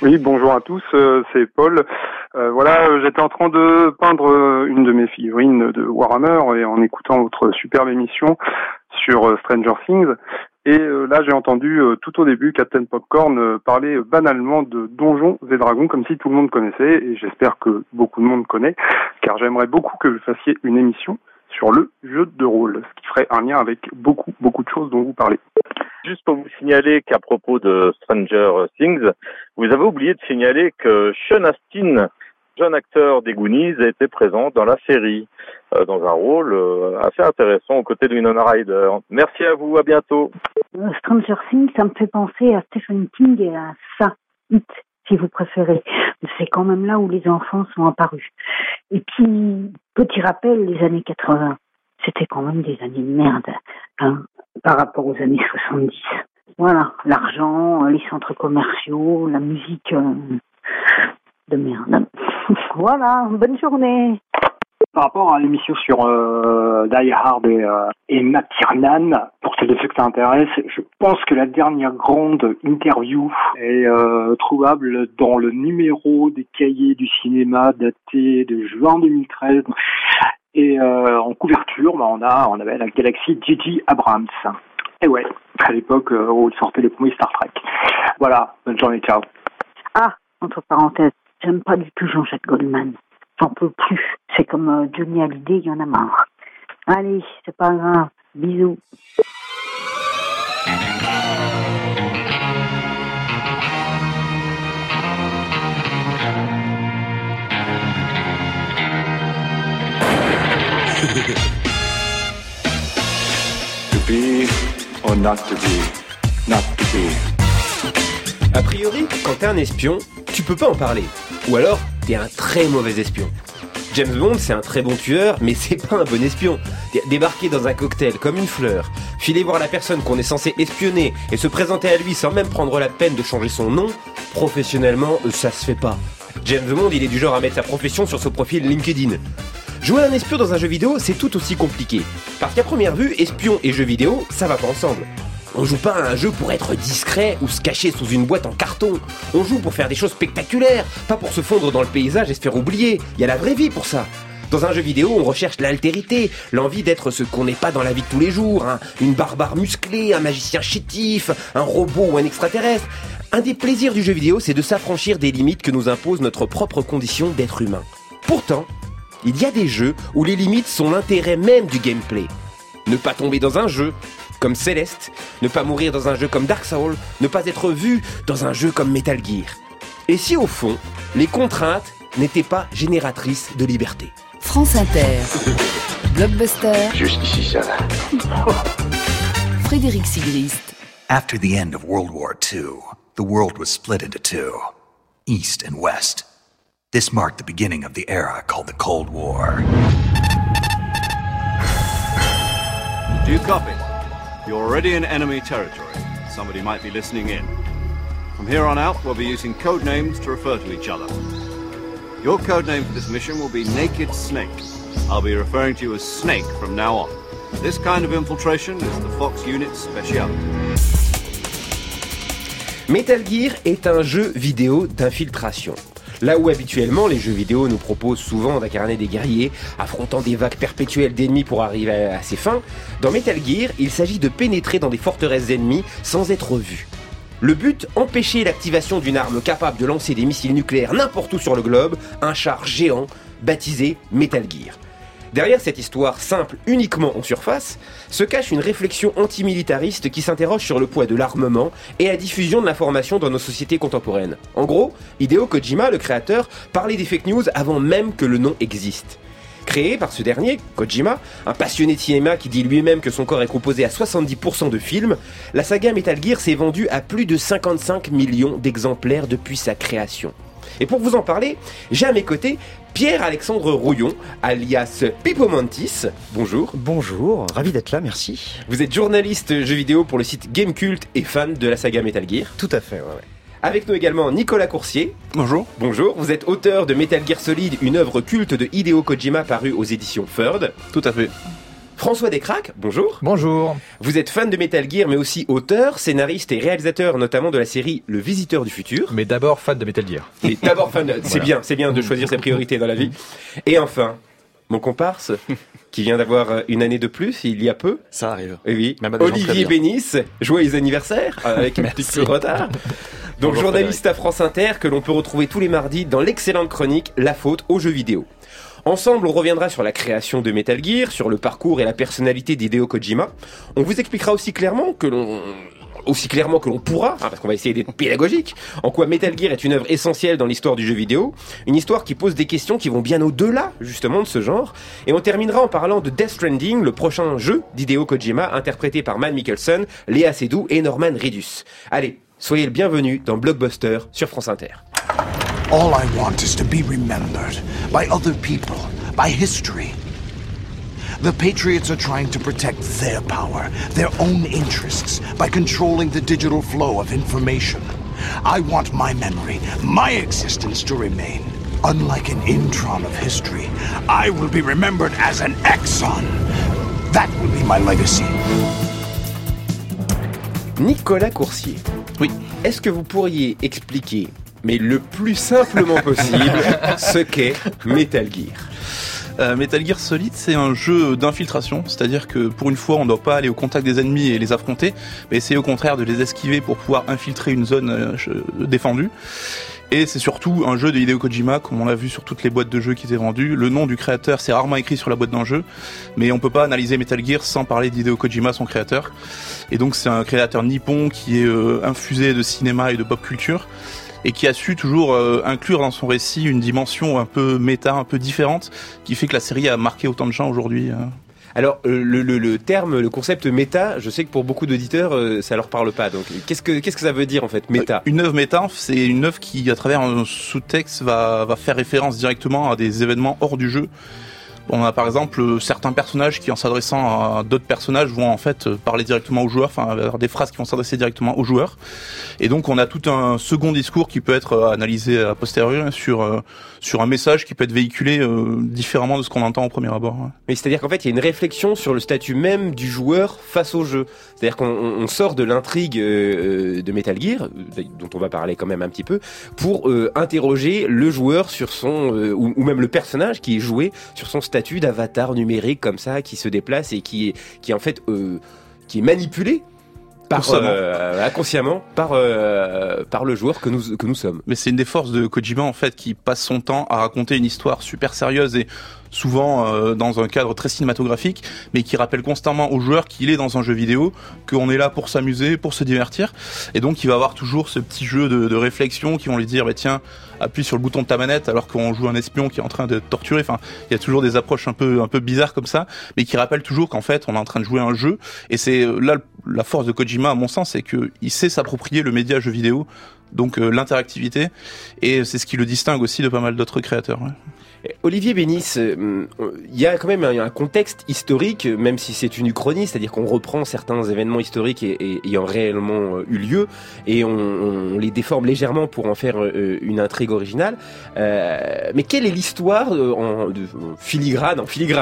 Oui, bonjour à tous, c'est Paul. J'étais en train de peindre une de mes figurines de Warhammer et en écoutant votre superbe émission sur Stranger Things. Et là, j'ai entendu tout au début Captain Popcorn parler banalement de Donjons et Dragons comme si tout le monde connaissait, et j'espère que beaucoup de monde connaît, car j'aimerais beaucoup que vous fassiez une émission sur le jeu de rôle, ce qui ferait un lien avec beaucoup de choses dont vous parlez. Juste pour vous signaler qu'à propos de Stranger Things, vous avez oublié de signaler que Sean Astin, jeune acteur des Goonies, était présent dans la série, dans un rôle assez intéressant aux côtés de Winona Ryder. Merci à vous, à bientôt. Stranger Things, ça me fait penser à Stephen King et à ça, It, si vous préférez. C'est quand même là où les enfants sont apparus. Et puis, petit rappel, les années 80, c'était quand même des années de merde, hein, par rapport aux années 70. Voilà, l'argent, les centres commerciaux, la musique de merde. Voilà, bonne journée. Par rapport à l'émission sur Die Hard et Matt Tiernan, pour celles de ceux que ça intéresse, je pense que la dernière grande interview est trouvable dans le numéro des cahiers du cinéma daté de juin 2013. Et en couverture, on avait la galaxie J.J. Abrams. Et ouais, à l'époque où il sortait les premiers Star Trek. Voilà, bonne journée, ciao. Ah, entre parenthèses, j'aime pas du tout Jean-Jacques Goldman. J'en peux plus. C'est comme Johnny Hallyday, il y en a marre. Allez, c'est pas grave. Bisous. To be or not to be, not to be. A priori, quand t'es un espion, tu peux pas en parler. Ou alors, t'es un très mauvais espion. James Bond, c'est un très bon tueur, mais c'est pas un bon espion. Débarquer dans un cocktail comme une fleur, filer voir la personne qu'on est censé espionner et se présenter à lui sans même prendre la peine de changer son nom, professionnellement, ça se fait pas. James Bond, il est du genre à mettre sa profession sur son profil LinkedIn. Jouer un espion dans un jeu vidéo, c'est tout aussi compliqué. Parce qu'à première vue, espion et jeu vidéo, ça va pas ensemble. On joue pas à un jeu pour être discret ou se cacher sous une boîte en carton. On joue pour faire des choses spectaculaires, pas pour se fondre dans le paysage et se faire oublier. Il y a la vraie vie pour ça. Dans un jeu vidéo, on recherche l'altérité, l'envie d'être ce qu'on n'est pas dans la vie de tous les jours, hein. Une barbare musclée, un magicien chétif, un robot ou un extraterrestre. Un des plaisirs du jeu vidéo, c'est de s'affranchir des limites que nous impose notre propre condition d'être humain. Pourtant, il y a des jeux où les limites sont l'intérêt même du gameplay. Ne pas tomber dans un jeu comme Celeste, ne pas mourir dans un jeu comme Dark Souls, ne pas être vu dans un jeu comme Metal Gear. Et si au fond, les contraintes n'étaient pas génératrices de liberté? France Inter, Blockbuster, Juste ici, ça va. Frédéric Sigrist. After the end of World War II, the world was split into two, East and West. This marked the beginning of the era called the Cold War. Do you copy? You're already in enemy territory. Somebody might be listening in. From here on out, we'll be using code names to refer to each other. Your code name for this mission will be Naked Snake. I'll be referring to you as Snake from now on. This kind of infiltration is the Fox Unit's specialty. Metal Gear est un jeu vidéo d'infiltration. Là où habituellement les jeux vidéo nous proposent souvent d'incarner des guerriers affrontant des vagues perpétuelles d'ennemis pour arriver à ses fins, dans Metal Gear, il s'agit de pénétrer dans des forteresses ennemies sans être vu. Le but, empêcher l'activation d'une arme capable de lancer des missiles nucléaires n'importe où sur le globe, un char géant baptisé Metal Gear. Derrière cette histoire simple uniquement en surface, se cache une réflexion antimilitariste qui s'interroge sur le poids de l'armement et la diffusion de l'information dans nos sociétés contemporaines. En gros, Hideo Kojima, le créateur, parlait des fake news avant même que le nom existe. Créé par ce dernier, Kojima, un passionné de cinéma qui dit lui-même que son corps est composé à 70% de films, la saga Metal Gear s'est vendue à plus de 55 millions d'exemplaires depuis sa création. Et pour vous en parler, j'ai à mes côtés Pierre-Alexandre Rouillon, alias Pipo Mantis. Bonjour. Bonjour, ravi d'être là, merci. Vous êtes journaliste jeux vidéo pour le site Gamecult et fan de la saga Metal Gear. Tout à fait, ouais. Avec nous également Nicolas Coursier. Bonjour. Bonjour, vous êtes auteur de Metal Gear Solid, une œuvre culte de Hideo Kojima parue aux éditions Third. Tout à fait. François Descraques, bonjour. Bonjour. Vous êtes fan de Metal Gear, mais aussi auteur, scénariste et réalisateur, notamment de la série Le Visiteur du Futur. Mais d'abord fan de Metal Gear. Et d'abord fan de... C'est bien de choisir ses priorités dans la vie. Et enfin, mon comparse, qui vient d'avoir une année de plus, il y a peu. Ça arrive. Oui, même à des gens très Olivier bien. Bénis, joyeux anniversaire, avec un petit peu de retard. Donc Bonjour, journaliste à France Inter, que l'on peut retrouver tous les mardis dans l'excellente chronique La Faute aux jeux vidéo. Ensemble, on reviendra sur la création de Metal Gear, sur le parcours et la personnalité d'Hideo Kojima. On vous expliquera aussi clairement que l'on pourra, parce qu'on va essayer d'être pédagogique, en quoi Metal Gear est une œuvre essentielle dans l'histoire du jeu vidéo, une histoire qui pose des questions qui vont bien au-delà, justement, de ce genre. Et on terminera en parlant de Death Stranding, le prochain jeu d'Hideo Kojima, interprété par Mads Mikkelsen, Léa Seydoux et Norman Reedus. Allez, soyez le bienvenu dans Blockbuster sur France Inter. All I want is to be remembered by other people, by history. The Patriots are trying to protect their power, their own interests, by controlling the digital flow of information. I want my memory, my existence to remain. Unlike an intron of history, I will be remembered as an exon. That will be my legacy. Nicolas Coursier. Oui. Est-ce que vous pourriez expliquer, mais le plus simplement possible, ce qu'est Metal Gear ? Metal Gear Solid, c'est un jeu d'infiltration, c'est-à-dire que pour une fois, on ne doit pas aller au contact des ennemis et les affronter, mais essayer au contraire de les esquiver pour pouvoir infiltrer une zone défendue. Et c'est surtout un jeu de Hideo Kojima, comme on l'a vu sur toutes les boîtes de jeux qui étaient vendues. Le nom du créateur, c'est rarement écrit sur la boîte d'un jeu, mais on peut pas analyser Metal Gear sans parler d'Hideo Kojima, son créateur. Et donc c'est un créateur nippon qui est infusé de cinéma et de pop culture, et qui a su toujours inclure dans son récit une dimension un peu méta, un peu différente, qui fait que la série a marqué autant de gens aujourd'hui. Alors, le terme, le concept méta, je sais que pour beaucoup d'auditeurs, ça leur parle pas. Donc, qu'est-ce que ça veut dire en fait, méta ? Une œuvre méta, c'est une œuvre qui, à travers un sous-texte, va faire référence directement à des événements hors du jeu. On a par exemple certains personnages qui, en s'adressant à d'autres personnages, vont en fait parler directement aux joueurs, enfin avoir des phrases qui vont s'adresser directement aux joueurs. Et donc on a tout un second discours qui peut être analysé a posteriori sur un message qui peut être véhiculé différemment de ce qu'on entend au premier abord. Ouais. Mais c'est-à-dire qu'en fait il y a une réflexion sur le statut même du joueur face au jeu. C'est-à-dire qu'on sort de l'intrigue de Metal Gear, dont on va parler quand même un petit peu, pour interroger le joueur sur son ou même le personnage qui est joué sur son statut d'avatar numérique comme ça qui se déplace et qui en fait qui est manipulé inconsciemment par le joueur que nous sommes. Mais c'est une des forces de Kojima en fait qui passe son temps à raconter une histoire super sérieuse et souvent dans un cadre très cinématographique, mais qui rappelle constamment aux joueurs qu'il est dans un jeu vidéo, qu'on est là pour s'amuser, pour se divertir, et donc il va avoir toujours ce petit jeu de réflexion qui vont lui dire tiens, appuie sur le bouton de ta manette alors qu'on joue un espion qui est en train de torturer. Enfin, il y a toujours des approches un peu bizarres comme ça, mais qui rappellent toujours qu'en fait on est en train de jouer un jeu, et c'est là la force de Kojima à mon sens, c'est que il sait s'approprier le média jeu vidéo, donc l'interactivité, et c'est ce qui le distingue aussi de pas mal d'autres créateurs. Ouais. Olivier Bénis, il y a quand même un contexte historique, même si c'est une uchronie, c'est-à-dire qu'on reprend certains événements historiques ayant réellement eu lieu et on les déforme légèrement pour en faire une intrigue originale. Mais quelle est l'histoire en filigrane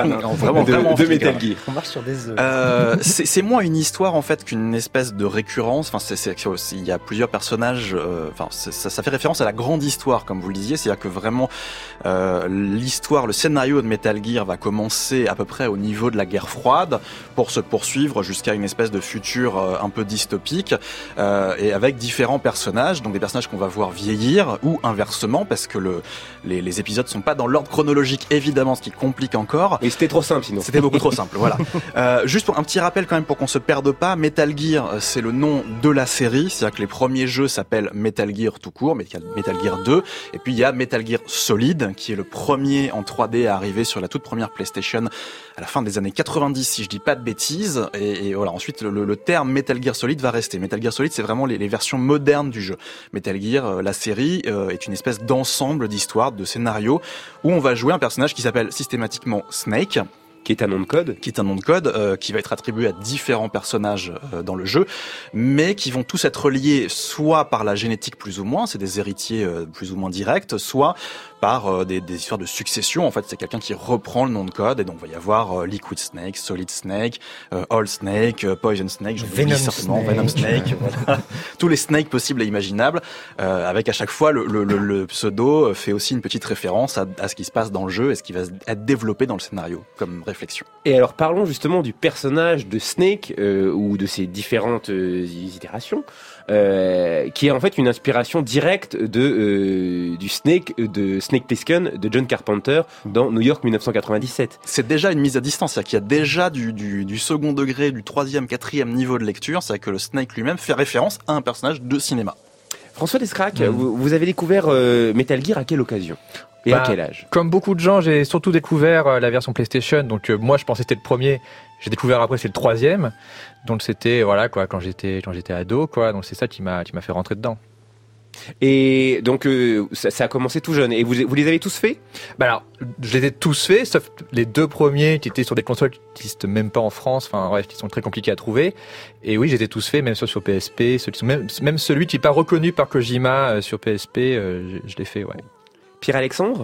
de Metal Gear ? On marche sur des œufs. C'est moins une histoire en fait qu'une espèce de récurrence. Enfin, il y a plusieurs personnages. Enfin, ça fait référence à la grande histoire, comme vous le disiez, c'est-à-dire que vraiment l'histoire, le scénario de Metal Gear va commencer à peu près au niveau de la guerre froide pour se poursuivre jusqu'à une espèce de futur un peu dystopique et avec différents personnages, donc des personnages qu'on va voir vieillir ou inversement parce que les épisodes sont pas dans l'ordre chronologique évidemment, ce qui complique encore. Et c'était trop simple sinon. C'était beaucoup trop simple, voilà. Juste pour un petit rappel quand même pour qu'on se perde pas, Metal Gear c'est le nom de la série, c'est-à-dire que les premiers jeux s'appellent Metal Gear tout court, Metal Gear 2 et puis il y a Metal Gear Solid qui est le premier en 3D à arriver sur la toute première PlayStation à la fin des années 90 si je dis pas de bêtises et voilà, ensuite le terme Metal Gear Solid va rester. Metal Gear Solid c'est vraiment les versions modernes du jeu. Metal Gear, la série est une espèce d'ensemble d'histoires, de scénarios où on va jouer un personnage qui s'appelle systématiquement Snake Qui est un nom de code. Qui est un nom de code qui va être attribué à différents personnages dans le jeu, mais qui vont tous être liés soit par la génétique plus ou moins, c'est des héritiers plus ou moins directs, soit par des histoires de succession. En fait, c'est quelqu'un qui reprend le nom de code, et donc il va y avoir Liquid Snake, Solid Snake, All Snake, Poison Snake, Venom Snake, voilà. Tous les Snakes possibles et imaginables, avec à chaque fois le pseudo fait aussi une petite référence à ce qui se passe dans le jeu et ce qui va être développé dans le scénario comme réflexion. Et alors parlons justement du personnage de Snake ou de ses différentes itérations, qui est en fait une inspiration directe du Snake de Snake Plissken de John Carpenter dans New York 1997. C'est déjà une mise à distance, c'est-à-dire qu'il y a déjà du second degré, du 3e, 4e niveau de lecture, c'est-à-dire que le Snake lui-même fait référence à un personnage de cinéma. François Descraques, vous avez découvert Metal Gear à quelle occasion ? Et à quel âge ? Comme beaucoup de gens, j'ai surtout découvert la version PlayStation, donc moi je pensais que c'était le premier. J'ai découvert après c'est le 3e, donc c'était voilà quoi quand j'étais ado quoi, donc c'est ça qui m'a fait rentrer dedans. Et donc ça a commencé tout jeune. Et vous les avez tous faits ? Bah alors, je les ai tous faits, sauf les 2 premiers qui étaient sur des consoles qui n'existent même pas en France, enfin bref, qui sont très compliqués à trouver. Et oui, je les ai tous faits, même sur PSP, même celui qui n'est pas reconnu par Kojima sur PSP, je l'ai fait, ouais. Pierre-Alexandre ?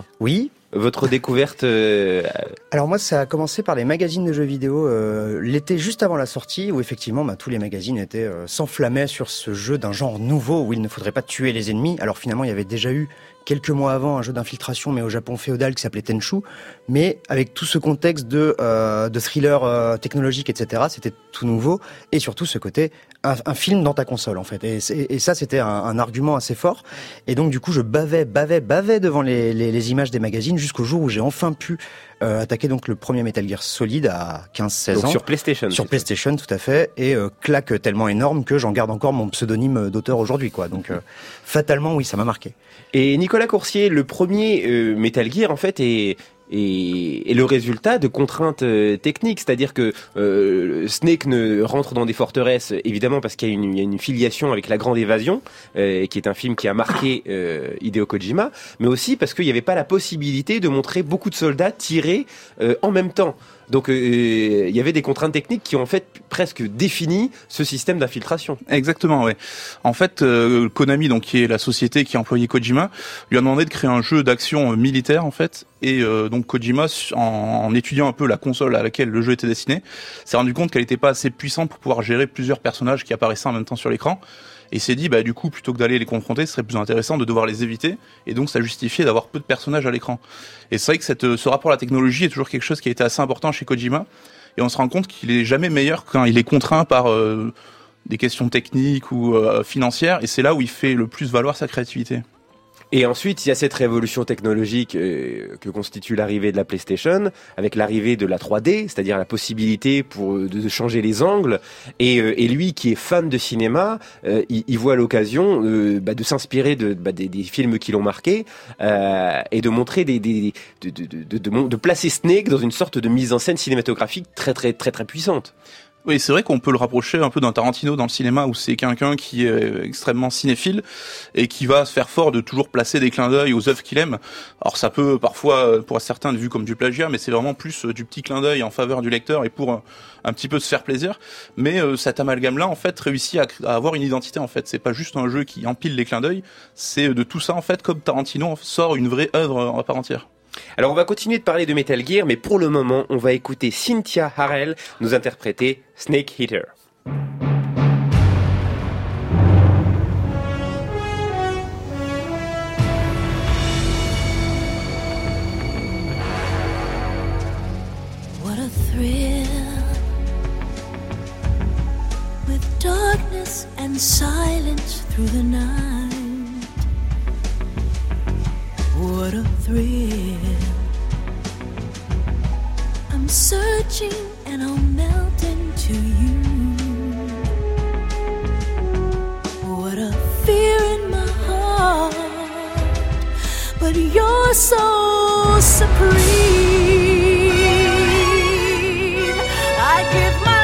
Oui. Votre découverte Alors moi, ça a commencé par les magazines de jeux vidéo l'été juste avant la sortie, où effectivement tous les magazines s'enflammaient sur ce jeu d'un genre nouveau où il ne faudrait pas tuer les ennemis. Alors finalement, il y avait déjà eu quelques mois avant un jeu d'infiltration, mais au Japon féodal, qui s'appelait Tenchu. Mais avec tout ce contexte de thriller technologique, etc., c'était tout nouveau. Et surtout ce côté, un film dans ta console, en fait. Et ça, c'était un argument assez fort. Et donc, du coup, je bavais devant les images des magazines jusqu'au jour où j'ai enfin pu attaquer donc le premier Metal Gear Solid à 15-16 ans. Donc sur PlayStation. Sur PlayStation, tout à fait. Et claque tellement énorme que j'en garde encore mon pseudonyme d'auteur aujourd'hui, quoi. Donc, fatalement, oui, ça m'a marqué. Et Nicolas Coursier, le premier Metal Gear, en fait, est le résultat de contraintes techniques, c'est-à-dire que Snake ne rentre dans des forteresses évidemment parce qu'il y a une filiation avec La Grande Évasion, qui est un film qui a marqué Hideo Kojima, mais aussi parce qu'il n'y avait pas la possibilité de montrer beaucoup de soldats tirer en même temps. Donc il y avait des contraintes techniques qui ont en fait presque défini ce système d'infiltration. Exactement, ouais. En fait, Konami, donc qui est la société qui a employé Kojima, lui a demandé de créer un jeu d'action militaire en fait. Et donc Kojima, en étudiant un peu la console à laquelle le jeu était destiné, s'est rendu compte qu'elle n'était pas assez puissante pour pouvoir gérer plusieurs personnages qui apparaissaient en même temps sur l'écran. Et il s'est dit, du coup, plutôt que d'aller les confronter, ce serait plus intéressant de devoir les éviter. Et donc, ça justifiait d'avoir peu de personnages à l'écran. Et c'est vrai que ce rapport à la technologie est toujours quelque chose qui a été assez important chez Kojima. Et on se rend compte qu'il est jamais meilleur quand il est contraint par des questions techniques ou financières. Et c'est là où il fait le plus valoir sa créativité. Et ensuite, il y a cette révolution technologique que constitue l'arrivée de la PlayStation, avec l'arrivée de la 3D, c'est-à-dire la possibilité de changer les angles. Et lui, qui est fan de cinéma, il voit l'occasion de s'inspirer des films qui l'ont marqué et de montrer de placer Snake dans une sorte de mise en scène cinématographique très très très très puissante. Oui, c'est vrai qu'on peut le rapprocher un peu d'un Tarantino dans le cinéma, où c'est quelqu'un qui est extrêmement cinéphile et qui va se faire fort de toujours placer des clins d'œil aux œuvres qu'il aime. Alors ça peut parfois, pour certains, être vu comme du plagiat, mais c'est vraiment plus du petit clin d'œil en faveur du lecteur et pour un petit peu se faire plaisir. Mais cet amalgame-là, en fait, réussit à avoir une identité. En fait, c'est pas juste un jeu qui empile les clins d'œil, c'est de tout ça, en fait, comme Tarantino sort une vraie œuvre à part entière. Alors on va continuer de parler de Metal Gear, mais pour le moment, on va écouter Cynthia Harrell nous interpréter Snake Eater. What a thrill, with darkness and silence through the night. What a thrill. I'm searching and I'll melt into you. What a fear in my heart, but you're so supreme. I give my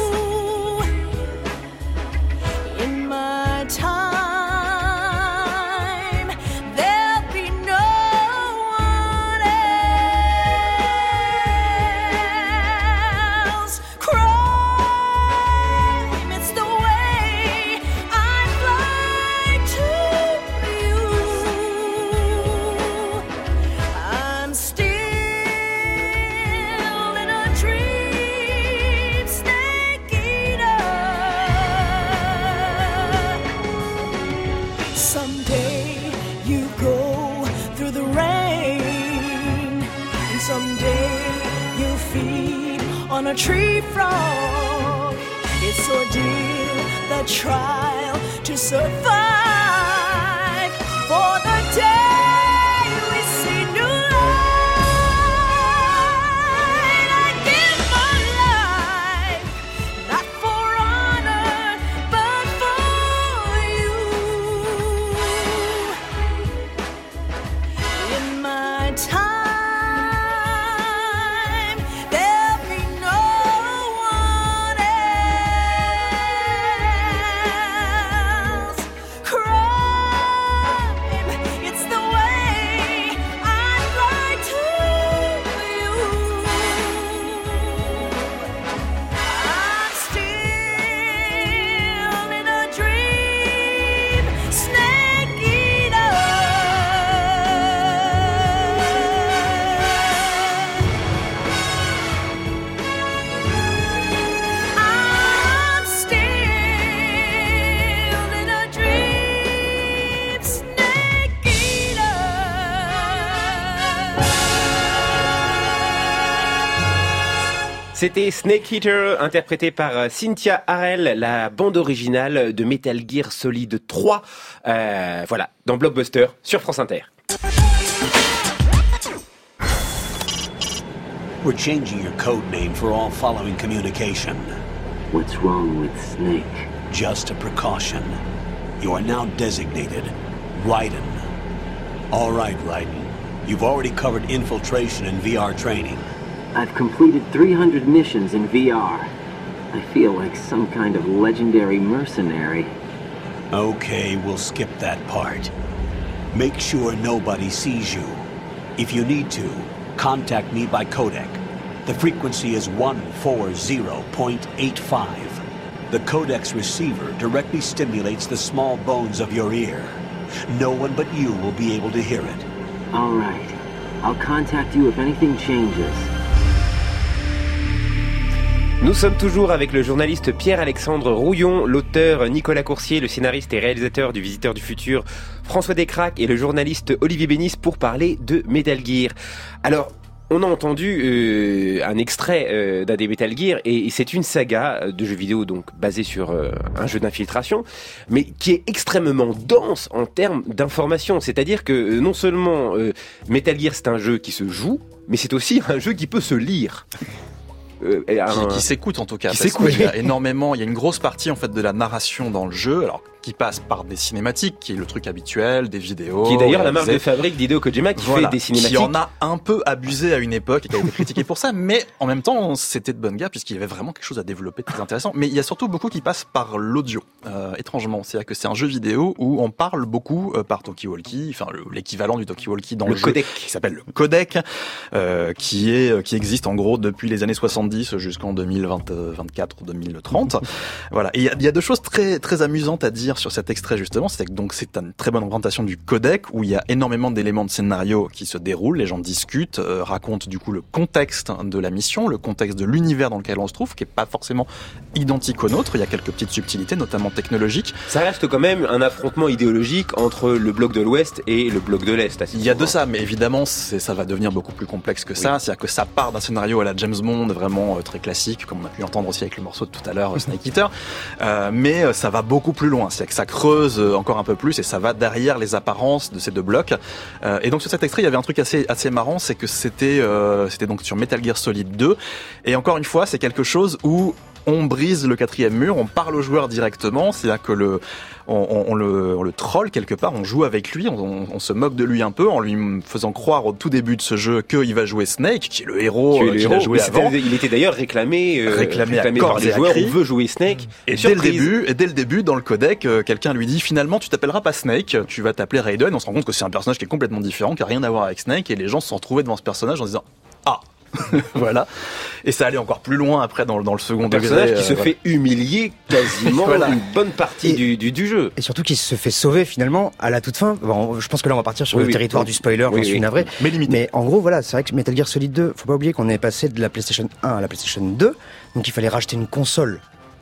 time working day you feed on a tree frog. It's ordeal, the trial to survive. For the day we see new light, I give my life, not for honor, but for you. In my time, there'll be no one else. Crime, it's the way I'd lie to you. I'm still in a dream, snake eater. I'm still in a dream, snake eater. C'était Snake Eater, interprété par Cynthia Harrell, la bande originale de Metal Gear Solid 3. Voilà, dans Blockbuster, sur France Inter. We're changing your code name for all following communication. What's wrong with Snake? Just a precaution. You are now designated Raiden. All right, Raiden. You've already covered infiltration and VR training. I've completed 300 missions in VR. I feel like some kind of legendary mercenary. Okay, we'll skip that part. Make sure nobody sees you. If you need to, contact me by codec. The frequency is 140.85. The codec's receiver directly stimulates the small bones of your ear. No one but you will be able to hear it. All right. I'll contact you if anything changes. Nous sommes toujours avec le journaliste Pierre-Alexandre Rouillon, l'auteur Nicolas Coursier, le scénariste et réalisateur du Visiteur du Futur François Descraques et le journaliste Olivier Bénis pour parler de Metal Gear. Alors, on a entendu un extrait d'un des Metal Gear et c'est une saga de jeux vidéo donc basée sur un jeu d'infiltration, mais qui est extrêmement dense en termes d'information. C'est-à-dire que non seulement Metal Gear c'est un jeu qui se joue, mais c'est aussi un jeu qui peut se lire. Qui s'écoute en tout cas. Qui parce s'écoute. qu'il y a énormément, il y a une grosse partie en fait de la narration dans le jeu, alors qui passe par des cinématiques, qui est le truc habituel, des vidéos. Qui est d'ailleurs la marque de fabrique d'Hideo Kojima qui fait des cinématiques. Qui en a un peu abusé à une époque et qui a été critiqué pour ça, mais en même temps c'était de bonne guerre puisqu'il y avait vraiment quelque chose à développer de très intéressant. Mais il y a surtout beaucoup qui passe par l'audio, étrangement. C'est-à-dire que c'est un jeu vidéo où on parle beaucoup par talkie-walkie, enfin l'équivalent du talkie-walkie dans le jeu, codec, qui s'appelle le codec, qui existe en gros depuis les années 70 jusqu'en 2024 ou 2030. Voilà. Et il y a deux choses très très amusantes à dire sur cet extrait justement. C'est que donc c'est une très bonne représentation du codec où il y a énormément d'éléments de scénario qui se déroulent, les gens discutent, racontent du coup le contexte de la mission, le contexte de l'univers dans lequel on se trouve, qui est pas forcément identique au nôtre. Il y a quelques petites subtilités, notamment technologiques. Ça reste quand même un affrontement idéologique entre le bloc de l'Ouest et le bloc de l'Est. Il y a de ça, mais évidemment ça va devenir beaucoup plus complexe que ça. C'est-à-dire que ça part d'un scénario à la James Bond, vraiment très classique, comme on a pu l'entendre aussi avec le morceau de tout à l'heure, Snake Eater, mais ça va beaucoup plus loin. C'est-à-dire que ça creuse encore un peu plus et ça va derrière les apparences de ces deux blocs. Et donc sur cet extrait, il y avait un truc assez marrant, c'est que c'était donc sur Metal Gear Solid 2. Et encore une fois, c'est quelque chose où on brise le quatrième mur, on parle au joueur directement, c'est-à-dire que on le troll quelque part, on joue avec lui, on se moque de lui un peu en lui faisant croire au tout début de ce jeu qu'il va jouer Snake, qui est le héros qu'il a joué avant. Il était d'ailleurs réclamé par les joueurs, on veut jouer Snake. Et dès le début, dans le codec, quelqu'un lui dit finalement tu t'appelleras pas Snake, tu vas t'appeler Raiden. On se rend compte que c'est un personnage qui est complètement différent, qui a rien à voir avec Snake, et les gens se sont retrouvés devant ce personnage en se disant ah. Voilà. Et ça allait encore plus loin après dans le second degré. Un personnage qui se fait humilier quasiment une bonne partie du jeu. Et surtout qui se fait sauver finalement à la toute fin. Bon, je pense que là on va partir sur le territoire du spoiler, j'en suis navré. Mais en gros voilà, c'est vrai que Metal Gear Solid 2, faut pas oublier qu'on est passé de la PlayStation 1 à la PlayStation 2, donc il fallait racheter une console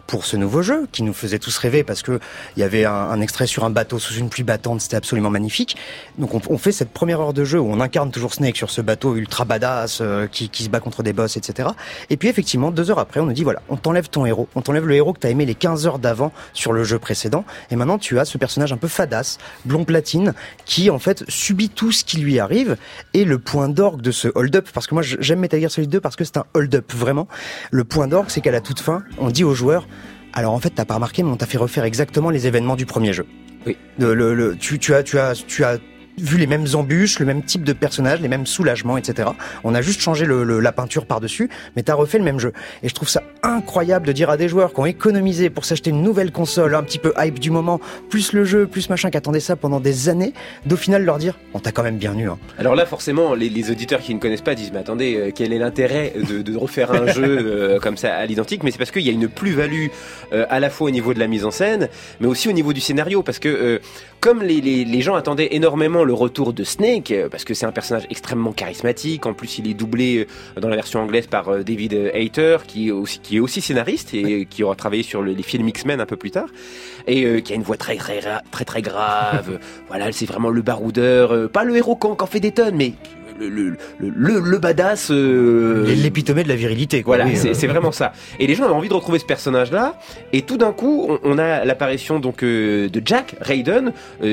pour ce nouveau jeu qui nous faisait tous rêver parce que il y avait un extrait sur un bateau sous une pluie battante, c'était absolument magnifique. Donc on fait cette première heure de jeu où on incarne toujours Snake sur ce bateau ultra badass qui se bat contre des boss, etc. Et puis effectivement 2 heures après on nous dit voilà, on t'enlève ton héros, on t'enlève le héros que t'as aimé les 15 heures d'avant sur le jeu précédent et maintenant tu as ce personnage un peu fadasse, blond platine qui en fait subit tout ce qui lui arrive. Et le point d'orgue de ce hold-up, parce que moi j'aime Metal Gear Solid 2 parce que c'est un hold-up vraiment, le point d'orgue c'est qu'à la toute fin on dit aux joueurs alors en fait t'as pas remarqué mais on t'a fait refaire exactement les événements du premier jeu. Oui. Tu as vu les mêmes embûches, le même type de personnage, les mêmes soulagements, etc. On a juste changé la peinture par-dessus, mais t'as refait le même jeu. Et je trouve ça incroyable de dire à des joueurs qui ont économisé pour s'acheter une nouvelle console, un petit peu hype du moment, plus le jeu, plus machin, qui attendaient ça pendant des années, d'au final leur dire, on t'a quand même bien eu. Hein. Alors là, forcément, les auditeurs qui ne connaissent pas disent, mais attendez, quel est l'intérêt de refaire un jeu comme ça à l'identique? Mais c'est parce qu'il y a une plus-value à la fois au niveau de la mise en scène, mais aussi au niveau du scénario, parce que comme les gens attendaient énormément le retour de Snake, parce que c'est un personnage extrêmement charismatique, en plus il est doublé dans la version anglaise par David Hayter, qui est aussi scénariste et qui aura travaillé sur les films X-Men un peu plus tard, et qui a une voix très grave. Voilà, c'est vraiment le baroudeur, pas le héros qu'en fait des tonnes, mais le badass, l'épitomé de la virilité, quoi. Voilà, oui, c'est vraiment ça. Et les gens avaient envie de retrouver ce personnage-là. Et tout d'un coup, on a l'apparition donc de Jack Raiden,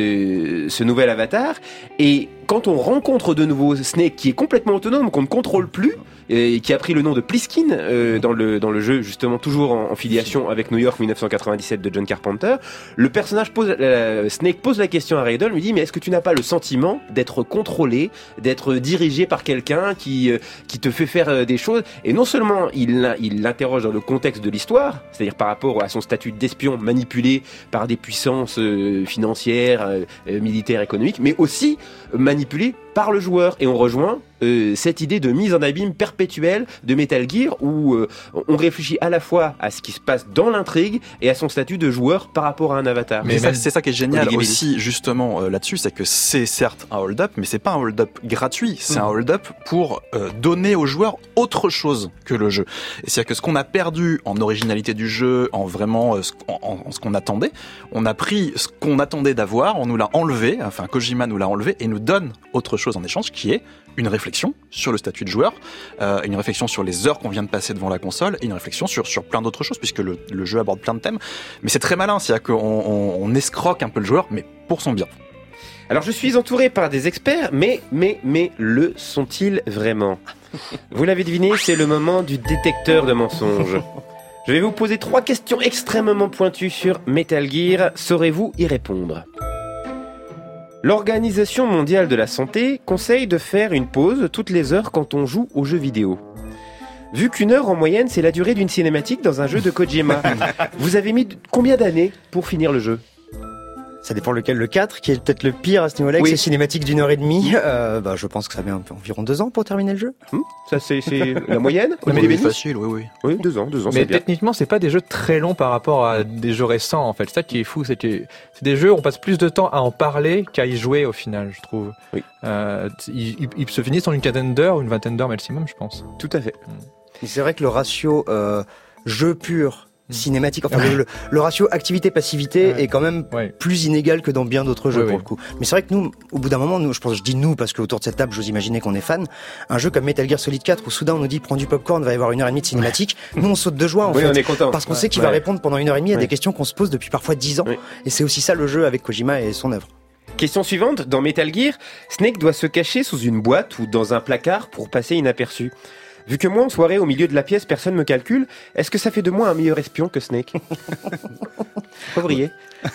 ce nouvel avatar. Et quand on rencontre de nouveau Snake, qui est complètement autonome, qu'on ne contrôle plus, et qui a pris le nom de Pliskin dans le jeu, justement toujours en filiation avec New York 1997 de John Carpenter, le personnage Snake pose la question à Raiden, lui dit mais est-ce que tu n'as pas le sentiment d'être contrôlé, d'être dirigé par quelqu'un qui te fait faire des choses? Et non seulement il l'interroge dans le contexte de l'histoire, c'est-à-dire par rapport à son statut d'espion manipulé par des puissances financières, militaires, économiques, mais aussi manipulé par le joueur. Et on rejoint cette idée de mise en abîme perpétuelle de Metal Gear où on réfléchit à la fois à ce qui se passe dans l'intrigue et à son statut de joueur par rapport à un avatar. Mais c'est ça qui est génial aussi justement là-dessus, c'est que c'est certes un hold-up, mais c'est pas un hold-up gratuit, c'est un hold-up pour donner aux joueurs autre chose que le jeu. Et c'est-à-dire que ce qu'on a perdu en originalité du jeu, en vraiment en ce qu'on attendait, on a pris ce qu'on attendait d'avoir, on nous l'a enlevé, enfin Kojima nous l'a enlevé et nous donne autre chose en échange qui est une réflexion sur le statut de joueur, une réflexion sur les heures qu'on vient de passer devant la console et une réflexion sur plein d'autres choses puisque le jeu aborde plein de thèmes. Mais c'est très malin, c'est-à-dire qu'on escroque un peu le joueur, mais pour son bien. Alors je suis entouré par des experts, mais le sont-ils vraiment? Vous l'avez deviné, c'est le moment du détecteur de mensonges. Je vais vous poser 3 questions extrêmement pointues sur Metal Gear. Saurez-vous y répondre? L'Organisation mondiale de la santé conseille de faire une pause toutes les heures quand on joue aux jeux vidéo. Vu qu'une heure en moyenne, c'est la durée d'une cinématique dans un jeu de Kojima, vous avez mis combien d'années pour finir le jeu? Ça dépend lequel, le 4, qui est peut-être le pire à ce niveau-là, oui. C'est cinématique d'1 heure et demie. Je pense que ça met environ 2 ans pour terminer le jeu. Ça, c'est la moyenne? C'est facile, oui. Oui, 2 ans, mais techniquement, c'est pas des jeux très longs par rapport à des jeux récents, en fait. C'est ça qui est fou, c'est des jeux où on passe plus de temps à en parler qu'à y jouer, au final, je trouve. Oui. Ils se finissent en une quinzaine d'heures, une vingtaine d'heures maximum, je pense. Tout à fait. Et c'est vrai que le ratio jeu pur, cinématique, enfin le ratio activité-passivité est quand même plus inégal que dans bien d'autres jeux pour le coup. Mais c'est vrai que nous, au bout d'un moment, je dis nous parce qu'autour de cette table, j'ose imaginer qu'on est fan. Un jeu comme Metal Gear Solid 4 où soudain on nous dit prends du popcorn, va y avoir 1 heure et demie de cinématique. Nous on saute de joie en fait. On est content. Parce qu'on sait qu'il va répondre pendant 1 heure et demie à des questions qu'on se pose depuis parfois 10 ans. Et c'est aussi ça le jeu avec Kojima et son œuvre. Question suivante, dans Metal Gear, Snake doit se cacher sous une boîte ou dans un placard pour passer inaperçu. Vu que moi, en soirée, au milieu de la pièce, personne me calcule, est-ce que ça fait de moi un meilleur espion que Snake? Pas briller.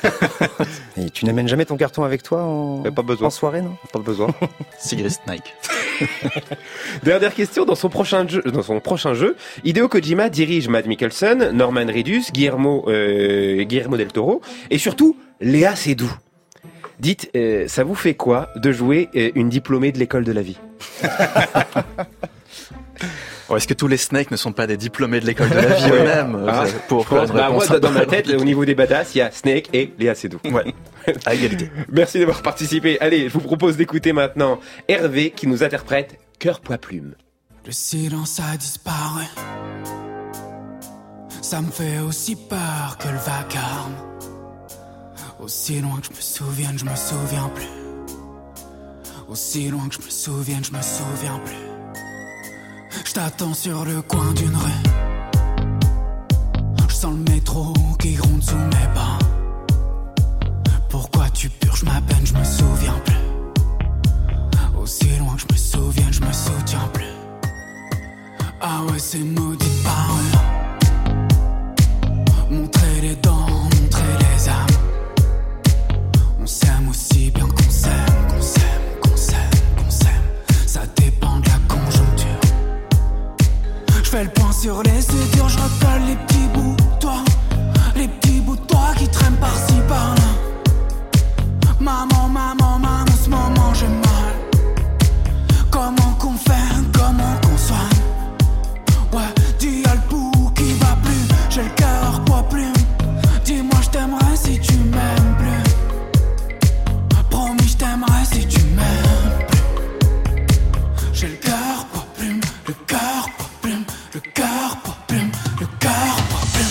Et tu n'amènes jamais ton carton avec toi en soirée, non? Pas besoin. Sigrid Snake. Dernière question, dans son prochain jeu, Hideo Kojima dirige Mads Mikkelsen, Norman Reedus, Guillermo del Toro, et surtout, Léa Seydoux. Dites, ça vous fait quoi de jouer une diplômée de l'école de la vie? Est-ce que tous les Snakes ne sont pas des diplômés de l'école de la vie eux-mêmes moi, dans ma tête, au niveau des badass, il y a Snake et Léa Seydoux. Ouais, à égalité. Merci d'avoir participé. Allez, je vous propose d'écouter maintenant Hervé qui nous interprète Cœur Poids Plume. Le silence a disparu. Ça me fait aussi peur que le vacarme. Aussi loin que je me souvienne, je me souviens plus. Aussi loin que je me souvienne, je me souviens plus. Je t'attends sur le coin d'une rue. Je sens le métro qui gronde sous mes pas. Pourquoi tu purges ma peine, je me souviens plus. Aussi loin que je me souvienne, je me souviens plus. Ah ouais, c'est maudit parure. Montrer les dents, montrer les âmes. On s'aime aussi bien qu'on s'aime, qu'on s'aime, qu'on s'aime, qu'on s'aime. Ça dépend de la conjoncture. Je fais le point sur les sutures, je recolle les petits bouts de toi. Les petits bouts de toi qui traînent par-ci par-là. Maman, maman, maman, en ce moment j'ai mal. Comment qu'on fait, comment qu'on soigne. Ouais, dis y'a le pouls qui va plus. J'ai le cœur poids plume. Dis-moi je t'aimerais si tu m'aimes plus. Promis je t'aimerais si tu m'aimes plus. J'ai le cœur poids plume, le cœur poids plume, le cœur poids plume, le cœur poids plume.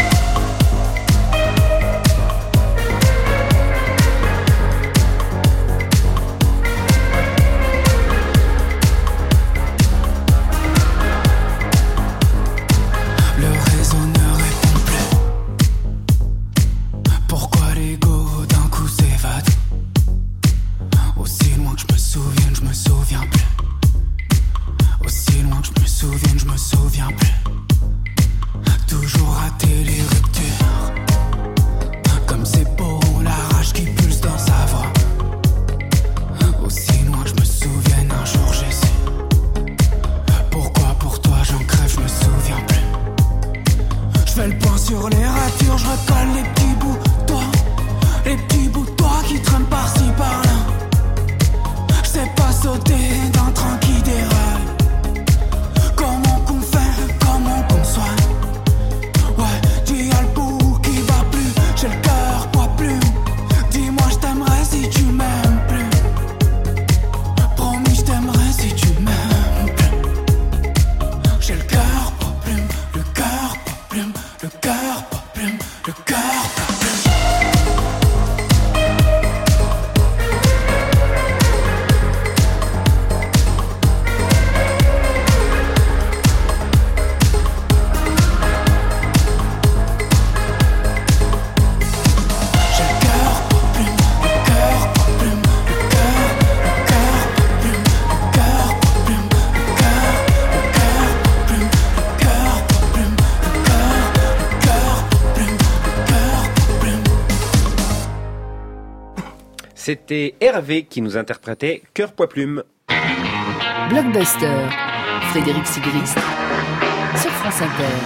C'était Hervé qui nous interprétait Cœur Poids Plume. Blockbuster, Frédéric Sigrist, sur France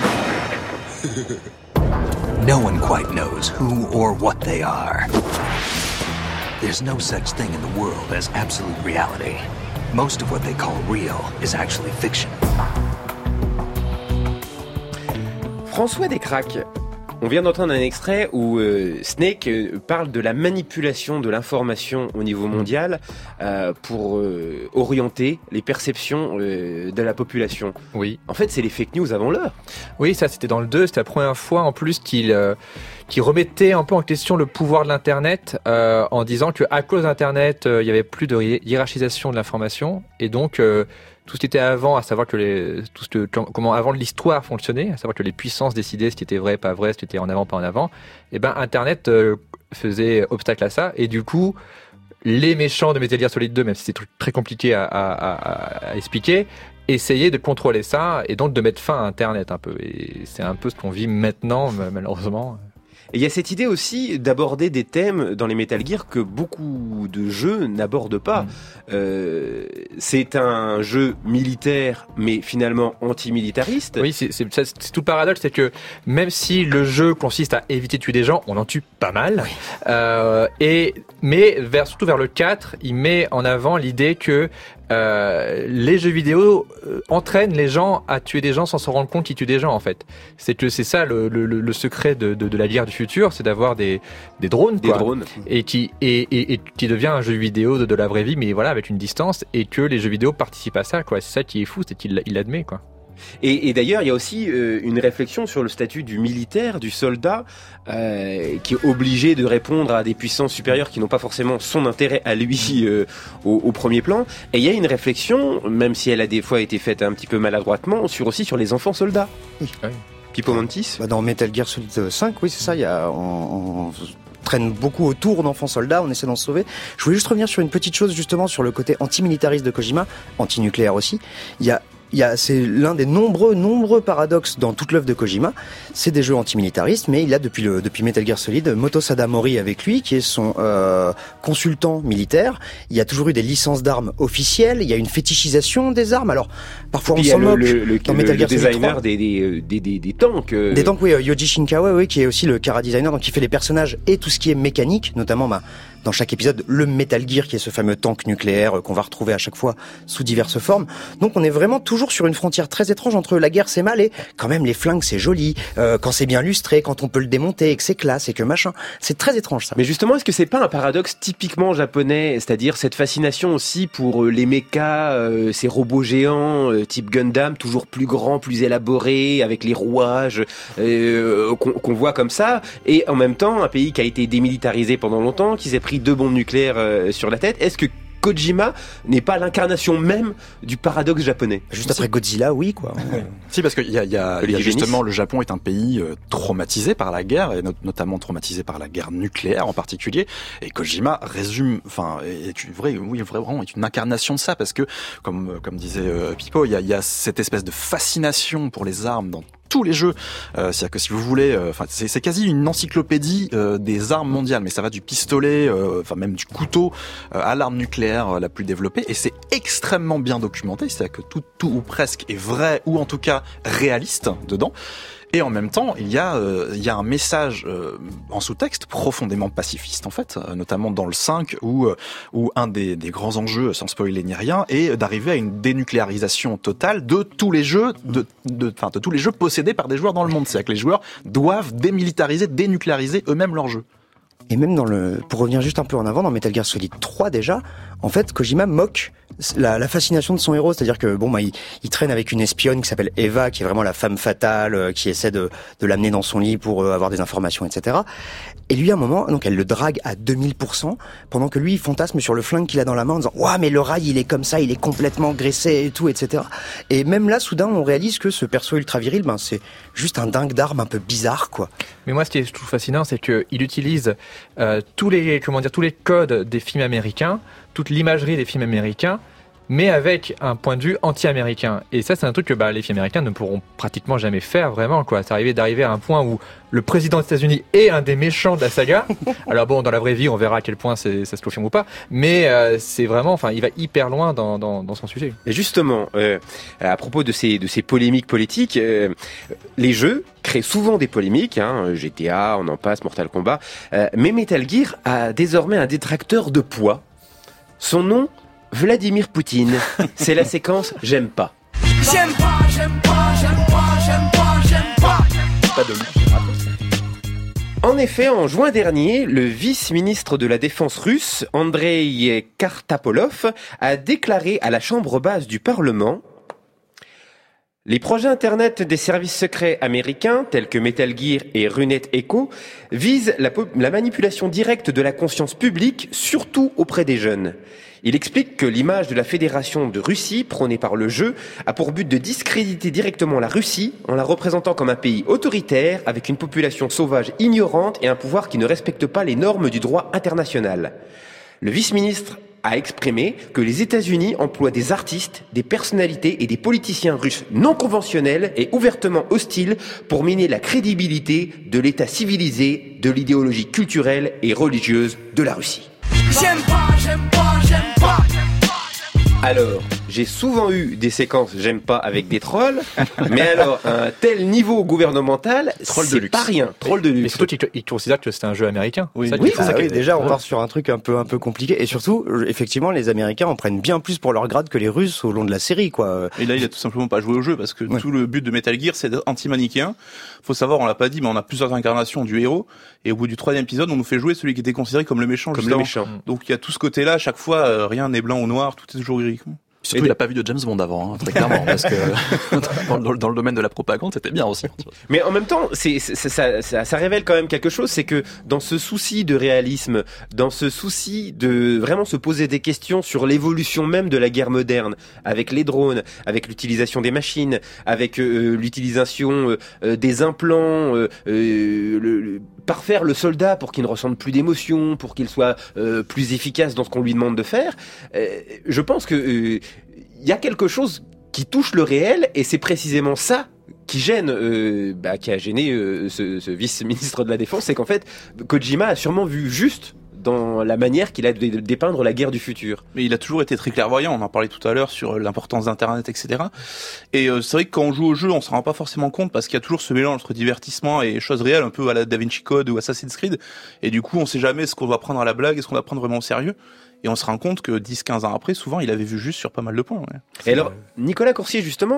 Inter. No one quite knows who or what they are. There's no such thing in the world as absolute reality. Most of what they call real is actually fiction. François Descraques, on vient d'entendre un extrait où Snake parle de la manipulation de l'information au niveau mondial pour orienter les perceptions de la population. Oui. En fait, c'est les fake news avant l'heure. Oui, ça c'était dans le 2, c'était la première fois en plus qu'il remettait un peu en question le pouvoir de l'Internet en disant qu'à cause d'Internet, il y avait plus de hiérarchisation de l'information et donc tout ce qui était avant, à savoir que comment avant l'histoire fonctionnait, à savoir que les puissances décidaient ce qui était vrai, pas vrai, ce qui était en avant, pas en avant, et ben Internet faisait obstacle à ça, et du coup, les méchants de Metal Gear Solid 2, même si c'est très compliqué à expliquer, essayaient de contrôler ça, et donc de mettre fin à Internet un peu. Et c'est un peu ce qu'on vit maintenant, malheureusement. Et il y a cette idée aussi d'aborder des thèmes dans les Metal Gear que beaucoup de jeux n'abordent pas. C'est un jeu militaire, mais finalement anti-militariste. Oui, c'est tout le paradoxe, c'est que même si le jeu consiste à éviter de tuer des gens, on en tue pas mal. Oui. Mais surtout vers le 4, il met en avant l'idée que les jeux vidéo entraînent les gens à tuer des gens sans se rendre compte qu'ils tuent des gens, en fait. C'est ça le secret de la guerre du futur, c'est d'avoir des drones, des drones, et qui devient un jeu vidéo de la vraie vie, mais voilà, avec une distance, et que les jeux vidéo participent à ça, quoi. C'est ça qui est fou, c'est qu'il l'admet, quoi. Et d'ailleurs, il y a aussi une réflexion sur le statut du militaire, du soldat, qui est obligé de répondre à des puissances supérieures qui n'ont pas forcément son intérêt à lui au premier plan. Et il y a une réflexion, même si elle a des fois été faite un petit peu maladroitement, aussi sur les enfants soldats. Oui. Pipo Mantis. Dans Metal Gear Solid 5, oui, c'est ça. On traîne beaucoup autour d'enfants soldats, on essaie d'en sauver. Je voulais juste revenir sur une petite chose, justement, sur le côté antimilitariste de Kojima, antinucléaire aussi. C'est l'un des nombreux paradoxes dans toute l'œuvre de Kojima. C'est des jeux antimilitaristes, mais il a depuis Metal Gear Solid Moto Sadamori avec lui, qui est son consultant militaire. Il y a toujours eu des licences d'armes officielles. Il y a une fétichisation des armes. Alors parfois on s'en moque. Dans Metal Gear Solid 3, designer des tanks. Des tanks, oui, Yoji Shinkawa, oui, qui est aussi le chara designer, donc qui fait les personnages et tout ce qui est mécanique, notamment dans chaque épisode, le Metal Gear, qui est ce fameux tank nucléaire qu'on va retrouver à chaque fois sous diverses formes. Donc on est vraiment toujours sur une frontière très étrange entre la guerre c'est mal et quand même les flingues c'est joli, quand c'est bien lustré, quand on peut le démonter et que c'est classe et que machin. C'est très étrange ça. Mais justement, est-ce que c'est pas un paradoxe typiquement japonais, c'est-à-dire cette fascination aussi pour les mechas, ces robots géants type Gundam, toujours plus grands, plus élaborés, avec les rouages qu'on voit comme ça, et en même temps un pays qui a été démilitarisé pendant longtemps, qui s'est pris 2 bombes nucléaires sur la tête. Est-ce que Kojima n'est pas l'incarnation même du paradoxe japonais? Juste après Godzilla, oui, quoi. Si, parce qu'il y a justement, le Japon est un pays traumatisé par la guerre, et notamment traumatisé par la guerre nucléaire en particulier. Et Kojima est vraiment une incarnation de ça, parce que, comme disait Pipo, il y a cette espèce de fascination pour les armes dans tous les jeux. C'est-à-dire que si vous voulez, c'est quasi une encyclopédie des armes mondiales, mais ça va du pistolet, même du couteau à l'arme nucléaire la plus développée, et c'est extrêmement bien documenté. C'est-à-dire que tout ou presque est vrai, ou en tout cas réaliste dedans. Et en même temps, il y a un message en sous-texte profondément pacifiste, en fait, notamment dans le 5, où un des grands enjeux, sans spoiler ni rien, est d'arriver à une dénucléarisation totale de tous les jeux, de tous les jeux possédés par des joueurs dans le monde. C'est-à-dire que les joueurs doivent dénucléariser eux-mêmes leurs jeux. Et même pour revenir juste un peu en avant, dans Metal Gear Solid 3 déjà, en fait, Kojima moque la fascination de son héros, c'est-à-dire que il traîne avec une espionne qui s'appelle Eva, qui est vraiment la femme fatale, qui essaie de l'amener dans son lit pour avoir des informations, etc. Et lui, à un moment, donc elle le drague à 2000%, pendant que lui, il fantasme sur le flingue qu'il a dans la main en disant « Ouah, mais le rail, il est comme ça, il est complètement graissé et tout, etc. » Et même là, soudain, on réalise que ce perso ultra viril, c'est juste un dingue d'armes un peu bizarre, quoi. Mais moi, ce qui est, je trouve fascinant, c'est qu'il utilise tous les codes des films américains, toute l'imagerie des films américains, mais avec un point de vue anti-américain. Et ça, c'est un truc que les films américains ne pourront pratiquement jamais faire, vraiment, quoi. C'est d'arriver à un point où le président des États-Unis est un des méchants de la saga. Alors bon, dans la vraie vie, on verra à quel point ça se confirme ou pas, mais c'est vraiment, il va hyper loin dans son sujet. Et justement, à propos de ces polémiques politiques, les jeux créent souvent des polémiques, GTA, on en passe, Mortal Kombat, mais Metal Gear a désormais un détracteur de poids. Son nom, Vladimir Poutine. C'est la séquence « J'aime pas ». J'aime pas, j'aime pas, j'aime pas, j'aime pas, j'aime pas. Pas de lui. En effet, en juin dernier, le vice-ministre de la Défense russe, Andrei Kartapolov, a déclaré à la Chambre basse du Parlement: les projets Internet des services secrets américains, tels que Metal Gear et Runet Echo, visent la manipulation directe de la conscience publique, surtout auprès des jeunes. Il explique que l'image de la Fédération de Russie, prônée par le jeu, a pour but de discréditer directement la Russie en la représentant comme un pays autoritaire, avec une population sauvage ignorante et un pouvoir qui ne respecte pas les normes du droit international. Le vice-ministre a exprimé que les États-Unis emploient des artistes, des personnalités et des politiciens russes non conventionnels et ouvertement hostiles pour miner la crédibilité de l'État civilisé, de l'idéologie culturelle et religieuse de la Russie. J'aime pas, j'aime pas, j'aime pas. Alors, j'ai souvent eu des séquences j'aime pas avec des trolls, mais alors un tel niveau gouvernemental, c'est pas rien. Troll de luxe. Mais surtout qu'ils considèrent que c'est un jeu américain. Oui, déjà on part sur un truc un peu compliqué, et surtout, effectivement, les Américains en prennent bien plus pour leur grade que les Russes au long de la série, quoi. Et là, il a tout simplement pas joué au jeu, parce que tout le but de Metal Gear, c'est d'être anti-manichéen. Faut savoir, on l'a pas dit, mais on a plusieurs incarnations du héros, et au bout du 3e épisode, on nous fait jouer celui qui était considéré comme le méchant. Donc il y a tout ce côté-là, à chaque fois, rien n'est blanc ou noir, tout est toujours gris. Surtout, il n'a pas vu de James Bond avant, hein, très clairement, parce que dans le domaine de la propagande, c'était bien aussi. Mais en même temps, ça révèle quand même quelque chose, c'est que dans ce souci de réalisme, dans ce souci de vraiment se poser des questions sur l'évolution même de la guerre moderne, avec les drones, avec l'utilisation des machines, avec l'utilisation des implants, parfaire le soldat pour qu'il ne ressente plus d'émotion, pour qu'il soit plus efficace dans ce qu'on lui demande de faire, je pense que il y a quelque chose qui touche le réel, et c'est précisément ça qui gêne, qui a gêné ce vice-ministre de la Défense, c'est qu'en fait, Kojima a sûrement vu juste dans la manière qu'il a de dépeindre la guerre du futur. Mais il a toujours été très clairvoyant, on en parlait tout à l'heure sur l'importance d'Internet, etc. Et c'est vrai que quand on joue au jeu, on s'en rend pas forcément compte, parce qu'il y a toujours ce mélange entre divertissement et choses réelles, un peu à la Da Vinci Code ou Assassin's Creed, et du coup on sait jamais ce qu'on doit prendre à la blague et ce qu'on doit prendre vraiment au sérieux. Et on se rend compte que 10-15 ans après, souvent, il avait vu juste sur pas mal de points. Ouais. Et alors, Nicolas Coursier, justement,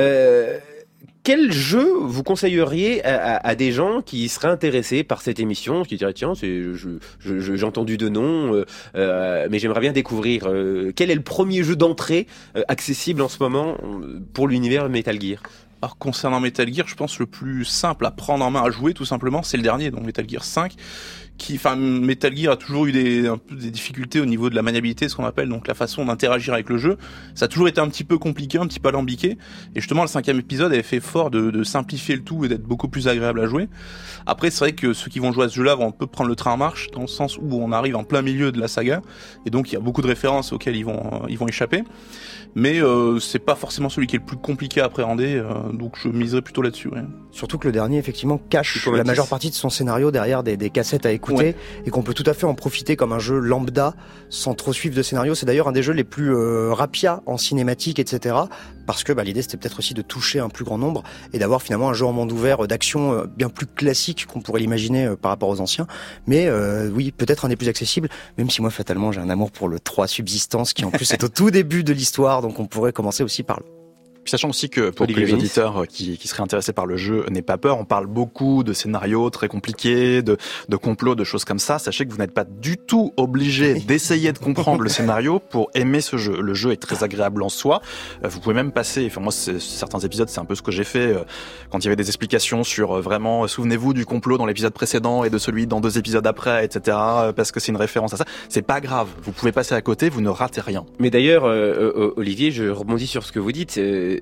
quel jeu vous conseilleriez à des gens qui seraient intéressés par cette émission, qui diraient tiens, j'ai entendu de nom, mais j'aimerais bien découvrir. Quel est le premier jeu d'entrée accessible en ce moment pour l'univers Metal Gear ? Alors concernant Metal Gear, je pense le plus simple à prendre en main, à jouer tout simplement, c'est le dernier, donc Metal Gear 5. Metal Gear a toujours eu un peu des difficultés au niveau de la maniabilité, ce qu'on appelle, donc la façon d'interagir avec le jeu. Ça a toujours été un petit peu compliqué, un petit peu alambiqué. Et justement, le 5e épisode avait fait fort de simplifier le tout et d'être beaucoup plus agréable à jouer. Après, c'est vrai que ceux qui vont jouer à ce jeu-là vont un peu prendre le train en marche, dans le sens où on arrive en plein milieu de la saga. Et donc, il y a beaucoup de références auxquelles ils vont échapper. Mais c'est pas forcément celui qui est le plus compliqué à appréhender, donc je miserais plutôt là-dessus. Ouais. Surtout que le dernier, effectivement, cache la majeure partie de son scénario derrière des cassettes à écouter, et qu'on peut tout à fait en profiter comme un jeu lambda, sans trop suivre de scénario. C'est d'ailleurs un des jeux les plus rapias en cinématique, etc. Parce que l'idée, c'était peut-être aussi de toucher un plus grand nombre, et d'avoir finalement un jeu en monde ouvert d'action bien plus classique qu'on pourrait l'imaginer par rapport aux anciens. Mais oui, peut-être un des plus accessibles, même si moi, fatalement, j'ai un amour pour le 3 Subsistance, qui en plus est au tout début de l'histoire. Donc on pourrait commencer aussi par là. Sachant aussi que pour les auditeurs qui seraient intéressés par le jeu, n'aient pas peur, on parle beaucoup de scénarios très compliqués, de complots, de choses comme ça. Sachez que vous n'êtes pas du tout obligé d'essayer de comprendre le scénario pour aimer ce jeu. Le jeu est très agréable en soi. Vous pouvez même passer, moi certains épisodes, c'est un peu ce que j'ai fait quand il y avait des explications sur vraiment, souvenez-vous du complot dans l'épisode précédent et de celui dans 2 épisodes après, etc. Parce que c'est une référence à ça. C'est pas grave. Vous pouvez passer à côté, vous ne ratez rien. Mais d'ailleurs, Olivier, je rebondis sur ce que vous dites.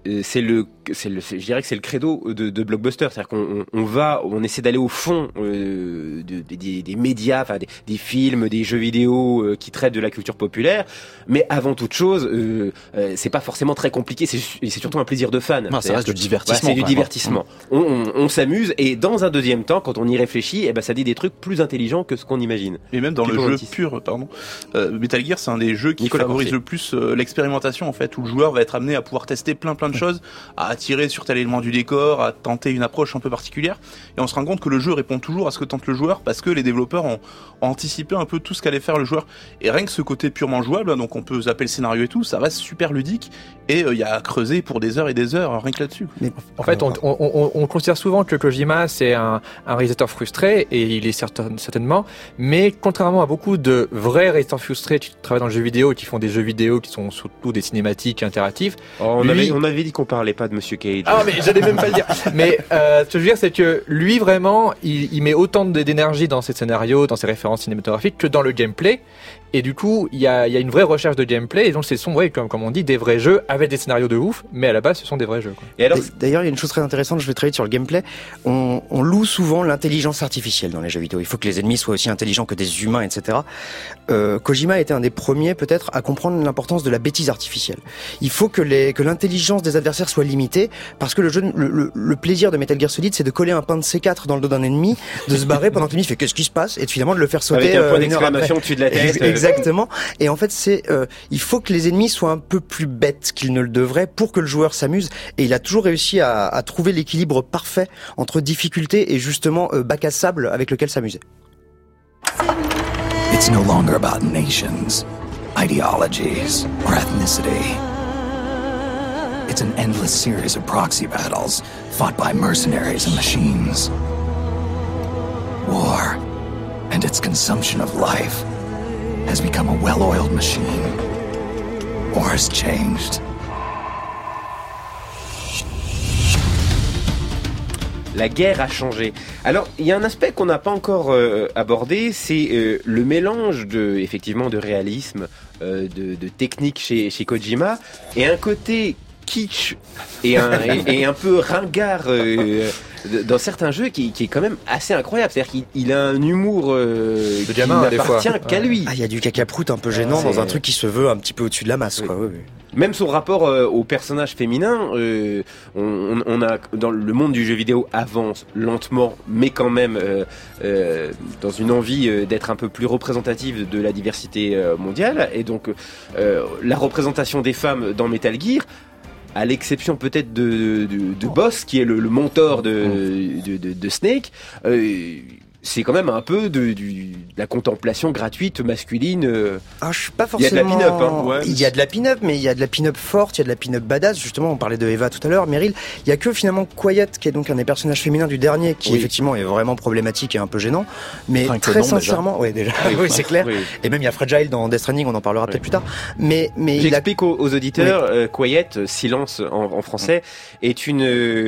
Je dirais que c'est le credo de Blockbuster, c'est-à-dire qu'on essaie d'aller au fond des médias, des films, des jeux vidéo qui traitent de la culture populaire, mais avant toute chose, c'est pas forcément très compliqué, c'est surtout un plaisir de fan. Non, ça reste du divertissement. C'est du divertissement. On s'amuse, et dans un deuxième temps, quand on y réfléchit, ça dit des trucs plus intelligents que ce qu'on imagine. Et même dans le jeu pur, Metal Gear, c'est un des jeux qui favorise le plus l'expérimentation, en fait, où le joueur va être amené à pouvoir tester plein de choses, à attirer sur tel élément du décor, à tenter une approche un peu particulière, et on se rend compte que le jeu répond toujours à ce que tente le joueur, parce que les développeurs ont anticipé un peu tout ce qu'allait faire le joueur, et rien que ce côté purement jouable, donc on peut zapper le scénario et tout, ça reste super ludique, et il y a à creuser pour des heures et des heures, rien que là-dessus. Mais en fait, on considère souvent que Kojima c'est un réalisateur frustré, et il est certainement, mais contrairement à beaucoup de vrais réalisateurs frustrés qui travaillent dans le jeu vidéo, qui font des jeux vidéo qui sont surtout des cinématiques interactives, on avait dit qu'on parlait pas de Monsieur Cage. Ah, mais j'allais même pas le dire. Mais ce que je veux dire, c'est que lui vraiment, il met autant d'énergie dans ses scénarios, dans ses références cinématographiques, que dans le gameplay. Et du coup, il y a une vraie recherche de gameplay, et donc ce sont, comme on dit, des vrais jeux avec des scénarios de ouf, mais à la base, ce sont des vrais jeux, quoi. Et alors, d'ailleurs, il y a une chose très intéressante, je vais travailler sur le gameplay. On loue souvent l'intelligence artificielle dans les jeux vidéo. Il faut que les ennemis soient aussi intelligents que des humains, etc. Kojima a été un des premiers, peut-être, à comprendre l'importance de la bêtise artificielle. Il faut que l'intelligence des adversaires soit limitée, parce que le plaisir de Metal Gear Solid, c'est de coller un pain de C4 dans le dos d'un ennemi, de se barrer pendant que l'ennemi fait qu'est-ce qui se passe, et finalement de le faire sauter avec un point d'exclamation au-dessus de la tête. Exactement. Et en fait, il faut que les ennemis soient un peu plus bêtes qu'ils ne le devraient pour que le joueur s'amuse. Et il a toujours réussi à trouver l'équilibre parfait entre difficulté et justement bac à sable avec lequel s'amuser. It's no longer about nations, ideologies, or ethnicity. It's an endless series of proxy battles fought by mercenaries and machines. War and its consumption of life has become a well-oiled machine. war has changed. La guerre a changé. Alors, il y a un aspect qu'on n'a pas encore abordé, c'est le mélange effectivement de réalisme, de technique chez Kojima, et un côté kitsch et un peu ringard dans certains jeux qui est quand même assez incroyable. C'est-à-dire qu'il a un humour de gamin, qui n'appartient qu'à lui. Il y a du cacaproute un peu gênant dans un truc qui se veut un petit peu au-dessus de la masse. Oui. Quoi. Oui. Même son rapport au personnage féminin, on a dans le monde du jeu vidéo avance lentement, mais quand même dans une envie d'être un peu plus représentative de la diversité mondiale. Et donc la représentation des femmes dans Metal Gear, à l'exception peut-être de Boss, qui est le mentor de Snake, c'est quand même un peu de la contemplation gratuite masculine. Je suis pas Il forcément. y a de la pin-up. Hein. Ouais, il y a de la pin-up, mais il y a de la pin-up forte, il y a de la pin-up badass. Justement, on parlait de Eva tout à l'heure, Meryl. Il y a que finalement Quiet, qui est donc un des personnages féminins du dernier, qui effectivement est vraiment problématique et un peu gênant. Mais très sincèrement, déjà. Oui, c'est clair. Oui. Et même il y a Fragile dans Death Stranding, on en parlera peut-être plus tard. Mais j'explique aux auditeurs, Quiet, silence en français, est une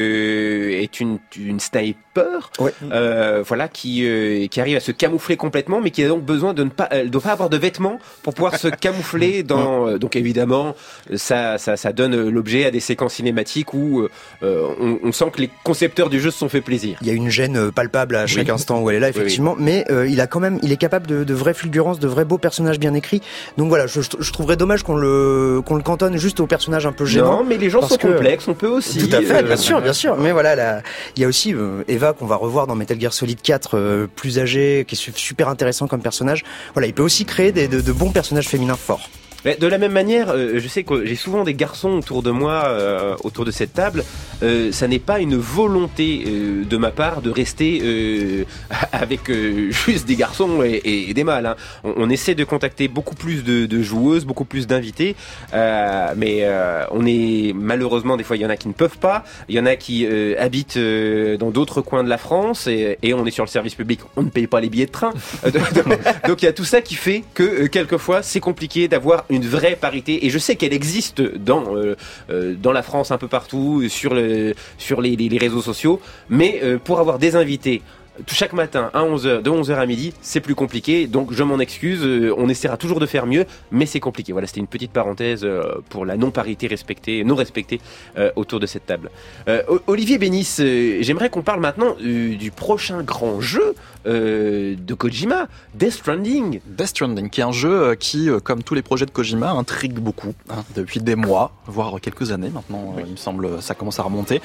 sniper, voilà, qui arrive à se camoufler complètement, mais qui a donc besoin de ne pas avoir de vêtements pour pouvoir se camoufler dans. Donc évidemment, ça donne l'objet à des séquences cinématiques où on sent que les concepteurs du jeu se sont fait plaisir. Il y a une gêne palpable à chaque instant où elle est là, effectivement, mais il est capable de vraies fulgurances, de vrais beaux personnages bien écrits. Donc voilà, je trouverais dommage qu'on le cantonne juste aux personnages un peu gênants. Non, mais les gens sont complexes, on peut aussi. Tout à fait, bien sûr. Mais voilà, il y a aussi Eva qu'on va revoir dans Metal Gear Solid 4, plus âgé, qui est super intéressant comme personnage. Voilà, il peut aussi créer de bons personnages féminins forts. De la même manière, je sais que j'ai souvent des garçons autour de moi, autour de cette table. Ça n'est pas une volonté de ma part de rester avec juste des garçons et des mâles. Hein. On essaie de contacter beaucoup plus de joueuses, beaucoup plus d'invités, mais on est malheureusement, des fois il y en a qui ne peuvent pas, il y en a qui habitent dans d'autres coins de la France et on est sur le service public, on ne paye pas les billets de train. Donc il y a tout ça qui fait que quelquefois c'est compliqué d'avoir une vraie parité, et je sais qu'elle existe dans la France un peu partout, sur les réseaux sociaux, mais pour avoir des invités chaque matin à 11h, de 11h à midi, c'est plus compliqué, donc je m'en excuse, on essaiera toujours de faire mieux, mais c'est compliqué. Voilà, c'était une petite parenthèse pour la non-parité non respectée autour de cette table. Olivier Bénis, j'aimerais qu'on parle maintenant du prochain grand jeu de Kojima, Death Stranding. Death Stranding, qui est un jeu qui, comme tous les projets de Kojima, intrigue beaucoup, depuis des mois, voire quelques années maintenant, il me semble, ça commence à remonter.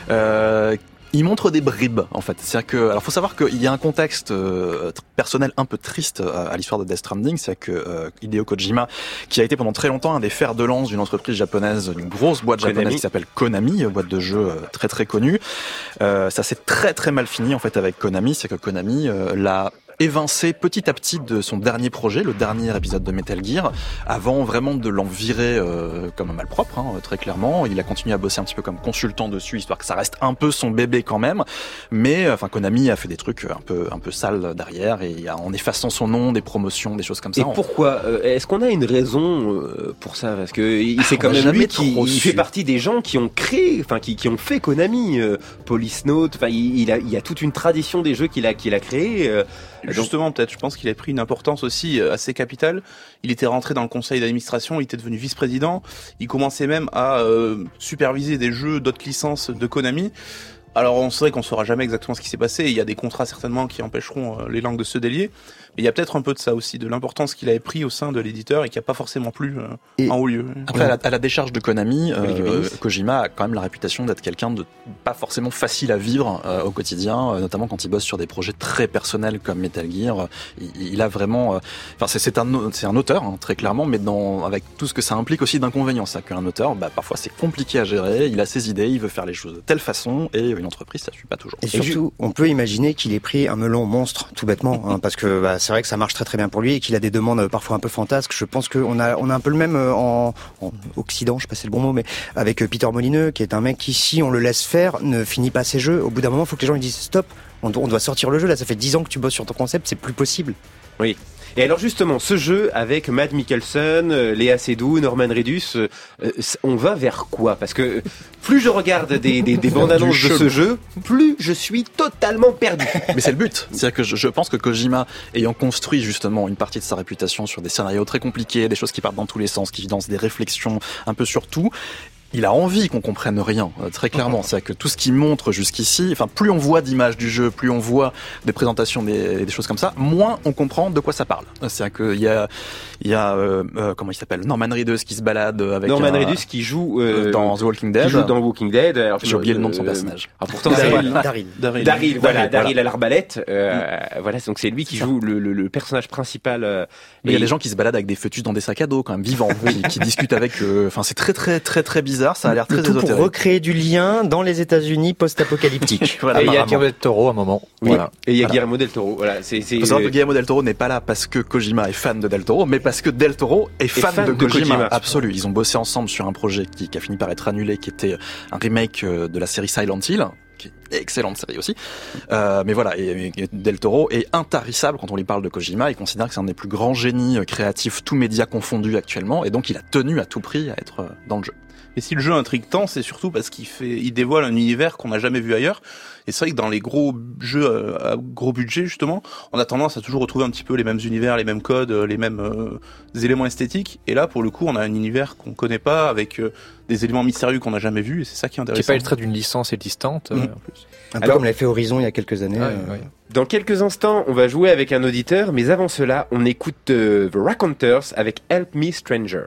Il montre des bribes, en fait. C'est-à-dire que, alors, faut savoir qu'il y a un contexte personnel un peu triste à l'histoire de Death Stranding. C'est que Hideo Kojima, qui a été pendant très longtemps un des fers de lance d'une entreprise japonaise, d'une grosse boîte japonaise qui s'appelle Konami, boîte de jeux très très connue. Ça s'est très très mal fini en fait avec Konami. C'est que Konami l'a évincé petit à petit de son dernier projet, le dernier épisode de Metal Gear, avant vraiment de l'en virer comme un malpropre, très clairement. Il a continué à bosser un petit peu comme consultant dessus, histoire que ça reste un peu son bébé quand même. Mais enfin, Konami a fait des trucs un peu sales derrière, et en effaçant son nom, des promotions, des choses comme ça. Et pourquoi est-ce qu'on a une raison pour ça? Parce que c'est quand même lui qui fait partie des gens qui ont créé, enfin qui ont fait Konami, Police Note. Enfin, il y a toute une tradition des jeux qu'il a créé. Justement, peut-être, je pense qu'il a pris une importance aussi assez capitale. Il était rentré dans le conseil d'administration, il était devenu vice-président, il commençait même à superviser des jeux d'autres licences de Konami. Alors on sait qu'on saura jamais exactement ce qui s'est passé, il y a des contrats certainement qui empêcheront les langues de se délier, mais il y a peut-être un peu de ça aussi, de l'importance qu'il avait pris au sein de l'éditeur et qui a pas forcément plu en haut lieu. Après, à la décharge de Konami, Kojima a quand même la réputation d'être quelqu'un de pas forcément facile à vivre au quotidien, notamment quand il bosse sur des projets très personnels comme Metal Gear. Il a vraiment, enfin c'est un auteur très clairement, mais avec tout ce que ça implique aussi d'inconvénients, ça qu'un auteur, parfois c'est compliqué à gérer. Il a ses idées, il veut faire les choses de telle façon, et une entreprise ça suit pas toujours. Et surtout, on peut imaginer qu'il ait pris un melon monstre, tout bêtement, parce que c'est vrai que ça marche très très bien pour lui et qu'il a des demandes parfois un peu fantasques. Je pense qu'on a un peu le même en Occident, je sais pas si c'est le bon mot, mais avec Peter Molineux, qui est un mec qui, si on le laisse faire, ne finit pas ses jeux. Au bout d'un moment, il faut que les gens lui disent stop, on doit sortir le jeu. Là, ça fait 10 ans que tu bosses sur ton concept, c'est plus possible. Oui. Et alors justement, ce jeu avec Mads Mikkelsen, Léa Seydoux, Norman Reedus, on va vers quoi? Parce que plus je regarde des bandes annonces de ce jeu, plus je suis totalement perdu. Mais c'est le but. C'est-à-dire que je pense que Kojima, ayant construit justement une partie de sa réputation sur des scénarios très compliqués, des choses qui partent dans tous les sens, qui lancent des réflexions un peu sur tout, il a envie qu'on comprenne rien, très clairement. C'est-à-dire que tout ce qu'il montre jusqu'ici, enfin, plus on voit d'images du jeu, plus on voit des présentations, des choses comme ça, moins on comprend de quoi ça parle. C'est-à-dire qu'il y a comment il s'appelle, Norman Reedus qui se balade avec Norman Reedus qui joue dans The Walking Dead. Qui joue dans Walking Dead. Alors, j'ai oublié le nom de son personnage. Pourtant, Daryl, Daryl à l'arbalète. Voilà, donc c'est lui qui joue le personnage principal. Mais il y a des gens qui se baladent avec des fœtus dans des sacs à dos, quand même vivants, qui discutent avec. Enfin, c'est très bizarre. Ça a l'air très ésotérique. Pour recréer du lien dans les États-Unis post-apocalyptiques. Voilà, et il y a Guillermo del Toro à un moment. Oui. Voilà. Et il y a Guillermo del Toro. Voilà, faut savoir que Guillermo del Toro n'est pas là parce que Kojima est fan de del Toro, mais parce que del Toro est fan de Kojima. Absolu. Ils ont bossé ensemble sur un projet qui a fini par être annulé, qui était un remake de la série Silent Hill, qui est excellente série aussi. Mais voilà, et del Toro est intarissable quand on lui parle de Kojima. Il considère que c'est un des plus grands génies créatifs, tous médias confondus actuellement, et donc il a tenu à tout prix à être dans le jeu. Et si le jeu intrigue tant, c'est surtout parce qu'il dévoile un univers qu'on n'a jamais vu ailleurs. Et c'est vrai que dans les gros jeux à gros budget, justement, on a tendance à toujours retrouver un petit peu les mêmes univers, les mêmes codes, les mêmes éléments esthétiques. Et là, pour le coup, on a un univers qu'on connaît pas, avec des éléments mystérieux qu'on n'a jamais vus. Et c'est ça qui est intéressant. Qui n'est pas le trait d'une licence existante, en plus. Un peu comme l'avait fait Horizon il y a quelques années. Dans quelques instants, on va jouer avec un auditeur, mais avant cela, on écoute The Raconteurs avec Help Me Stranger.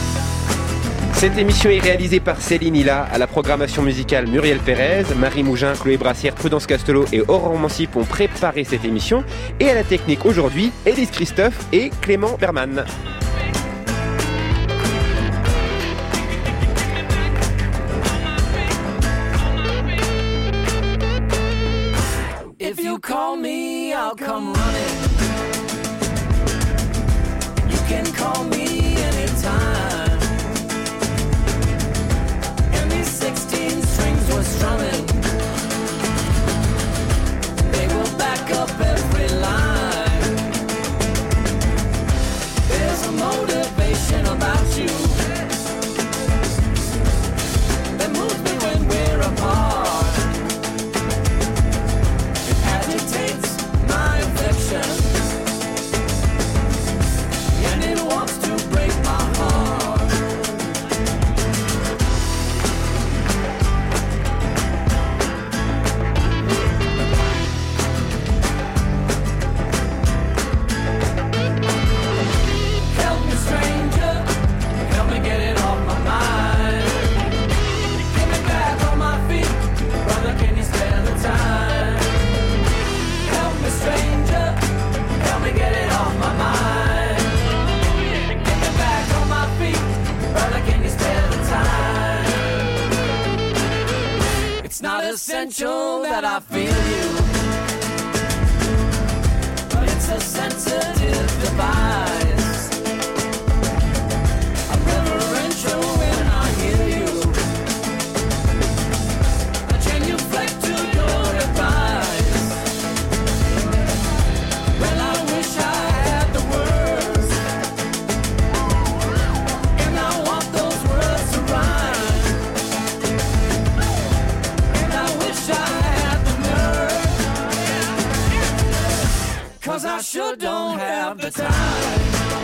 Cette émission est réalisée par Céline Hilla, à la programmation musicale Muriel Pérez, Marie Mougin, Chloé Brassière, Prudence Castelot et Aurore Mancip ont préparé cette émission. Et à la technique aujourd'hui, Élise Christophe et Clément Berman. If you call me, I'll come running. You can call me anytime. 16 strings were strumming. They will back up every line. There's a motivation about you that moves me when we're apart. It agitates my affection, and it wants to break my heart. It's not essential that I feel you, but it's a sensitive device. I'm reverential when I hear you. I genuflect to your advice. Well, I wish I had the words, and I want those words to rhyme. Cause I sure don't have the time.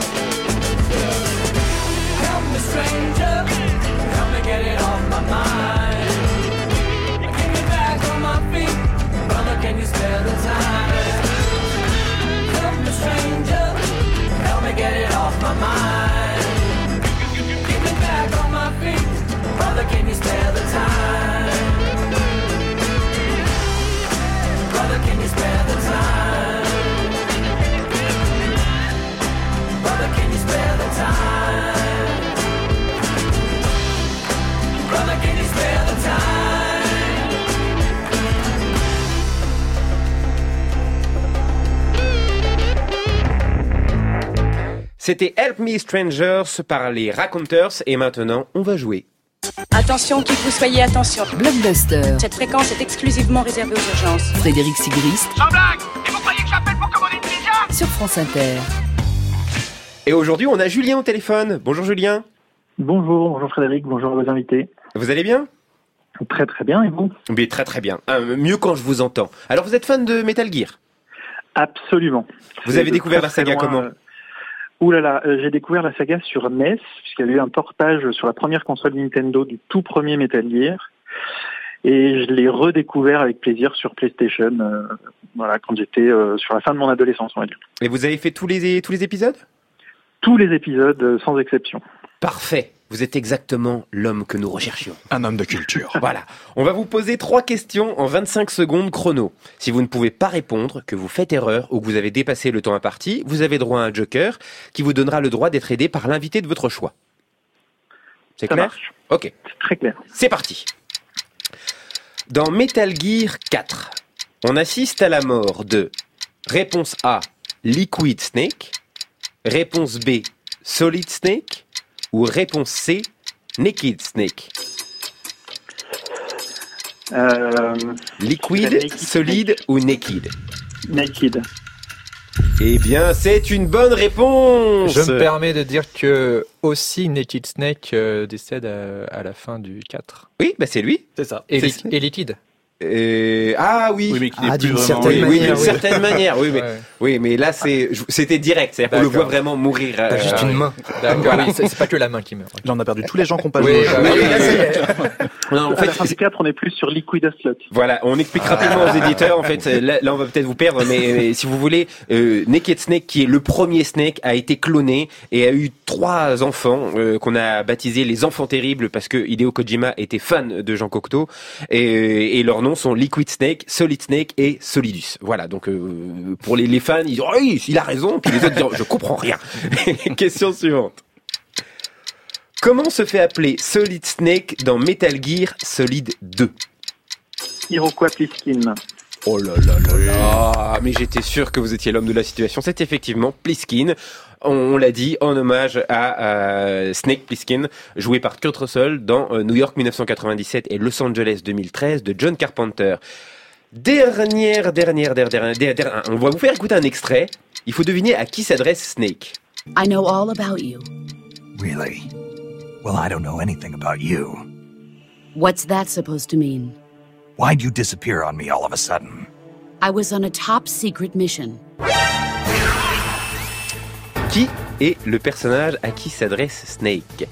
Help me, stranger, help me get it off my mind. Get me back on my feet, brother, can you spare the time? Help me, stranger, help me get it off my mind. Get me back on my feet, brother, can you spare the time? Brother, can you spare the time? Brother, can you spare the time? Brother, can you spare the time? C'était Help Me Strangers par les Raconteurs et maintenant on va jouer. Attention, qui vous soyez, attention. Blockbuster. Cette fréquence est exclusivement réservée aux urgences. Frédéric Sigrist. Sans blague! Et vous croyez que j'appelle pour commander une pizza? Sur France Inter. Et aujourd'hui, on a Julien au téléphone. Bonjour Julien. Bonjour Frédéric, bonjour à vos invités. Vous allez bien ? Très très bien, et vous ? Mais très bien. Mieux quand je vous entends. Alors vous êtes fan de Metal Gear ? Absolument. Vous avez découvert la saga comment ? Ouh là là, j'ai découvert la saga sur NES, puisqu'il y a eu un portage sur la première console Nintendo du tout premier Metal Gear. Et je l'ai redécouvert avec plaisir sur PlayStation, quand j'étais sur la fin de mon adolescence, on va dire. Et vous avez fait tous les épisodes ? Tous les épisodes, sans exception. Parfait. Vous êtes exactement l'homme que nous recherchions. Un homme de culture. Voilà. On va vous poser 3 questions en 25 secondes chrono. Si vous ne pouvez pas répondre, que vous faites erreur ou que vous avez dépassé le temps imparti, vous avez droit à un joker qui vous donnera le droit d'être aidé par l'invité de votre choix. C'est clair ? Marche. Ok. C'est très clair. C'est parti. Dans Metal Gear 4, on assiste à la mort de réponse A, Liquid Snake, réponse B, Solid Snake, ou réponse C, Naked Snake. Liquid, solide ou naked? Naked. Eh bien, c'est une bonne réponse. Je me permets de dire que aussi Naked Snake décède à la fin du 4. Oui, bah c'est lui. C'est ça. Et Liquid. Ah oui, d'une certaine manière. Oui, d'une certaine manière. Oui, mais là c'était direct, c'est-à-dire qu'on le voit vraiment mourir. T'as juste une main. D'accord. Oui, c'est pas que la main qui meurt. Là, on a perdu tous les gens qui ont pas joué. Non, en fait, à la fin du 4, on est plus sur Liquid Slot. Voilà, on explique rapidement aux éditeurs. En fait, là on va peut-être vous perdre, mais si vous voulez, Naked Snake, qui est le premier Snake, a été cloné et a eu 3 enfants qu'on a baptisés les enfants terribles parce que Hideo Kojima était fan de Jean Cocteau et leurs noms sont Liquid Snake, Solid Snake et Solidus. Voilà, donc pour les fans, ils disent oh, oui, il a raison, puis les autres disent je comprends rien. Question suivante. Comment se fait appeler Solid Snake dans Metal Gear Solid 2? Iroquois Pliskin. Oh là là là là. Mais j'étais sûr que vous étiez l'homme de la situation. C'est effectivement Pliskin. On l'a dit en hommage à Snake Plissken, joué par Kurt Russell dans New York 1997 et Los Angeles 2013 de John Carpenter. Dernière. On va vous faire écouter un extrait. Il faut deviner à qui s'adresse Snake. I know all about you. Really? Well, I don't know anything about you. What's that supposed to mean? Why'd you disappear on me all of a sudden? I was on a top secret mission. Qui est le personnage à qui s'adresse Snake?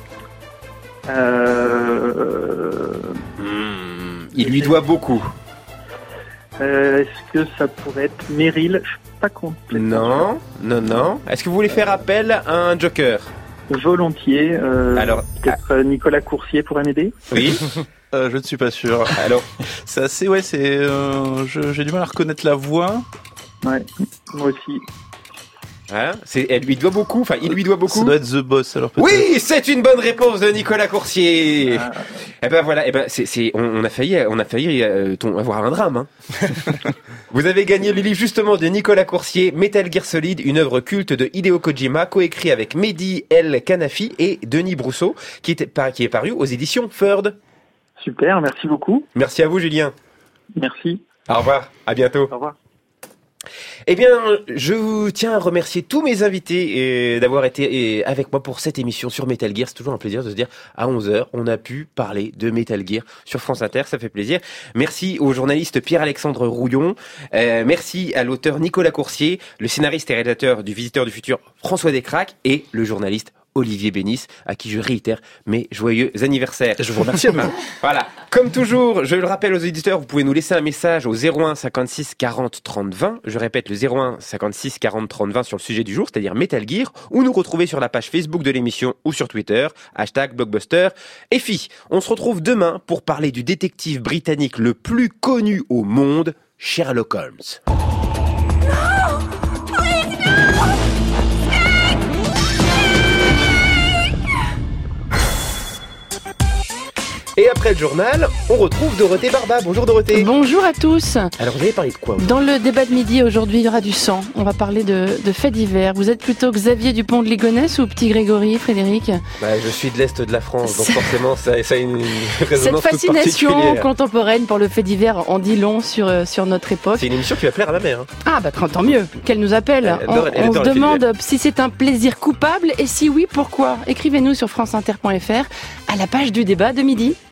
Il lui doit beaucoup. Est-ce que ça pourrait être Meryl? Je suis pas complètement. Non. Est-ce que vous voulez faire appel à un joker? Volontiers. Alors, peut-être Nicolas Coursier pourrait m'aider? Oui. Je ne suis pas sûr. Alors, c'est assez, j'ai du mal à reconnaître la voix. Ouais, moi aussi. Hein, elle lui doit beaucoup, enfin il lui doit beaucoup. Ça doit être The Boss alors peut-être. Oui, c'est une bonne réponse de Nicolas Coursier. Et ben voilà, on a failli avoir un drame. Hein. Vous avez gagné le livre justement de Nicolas Coursier, Metal Gear Solid, une œuvre culte de Hideo Kojima, coécrit avec Mehdi El Kanafi et Denis Brousseau, qui est paru aux éditions Ferd. Super, merci beaucoup. Merci à vous Julien. Merci. Au revoir, à bientôt. Au revoir. Eh bien, je tiens à remercier tous mes invités d'avoir été avec moi pour cette émission sur Metal Gear. C'est toujours un plaisir de se dire à 11h, on a pu parler de Metal Gear sur France Inter, ça fait plaisir. Merci au journaliste Pierre-Alexandre Rouillon, merci à l'auteur Nicolas Coursier, le scénariste et réalisateur du Visiteur du Futur François Descraques et le journaliste Olivier Bénis, à qui je réitère mes joyeux anniversaires. Je vous remercie. Voilà. Comme toujours, je le rappelle aux éditeurs, vous pouvez nous laisser un message au 01 56 40 30 20. Je répète le 01 56 40 30 20 sur le sujet du jour, c'est-à-dire Metal Gear, ou nous retrouver sur la page Facebook de l'émission ou sur Twitter, #Blockbuster. On se retrouve demain pour parler du détective britannique le plus connu au monde, Sherlock Holmes. Et après le journal, on retrouve Dorothée Barba. Bonjour Dorothée. Bonjour à tous. Alors vous allez parler de quoi Dans le débat de midi aujourd'hui, il y aura du sang. On va parler de faits divers. Vous êtes plutôt Xavier Dupont de Ligonnès ou Petit Grégory, Frédéric ? Je suis de l'Est de la France, donc forcément ça a une résonance Cette toute fascination particulière. contemporaine pour le fait divers en dit long sur notre époque. C'est une émission qui va plaire à ma mère. Ah tant mieux, qu'elle nous appelle. On se demande si c'est un plaisir coupable et si oui, pourquoi ? Écrivez-nous sur franceinter.fr à la page du débat de midi.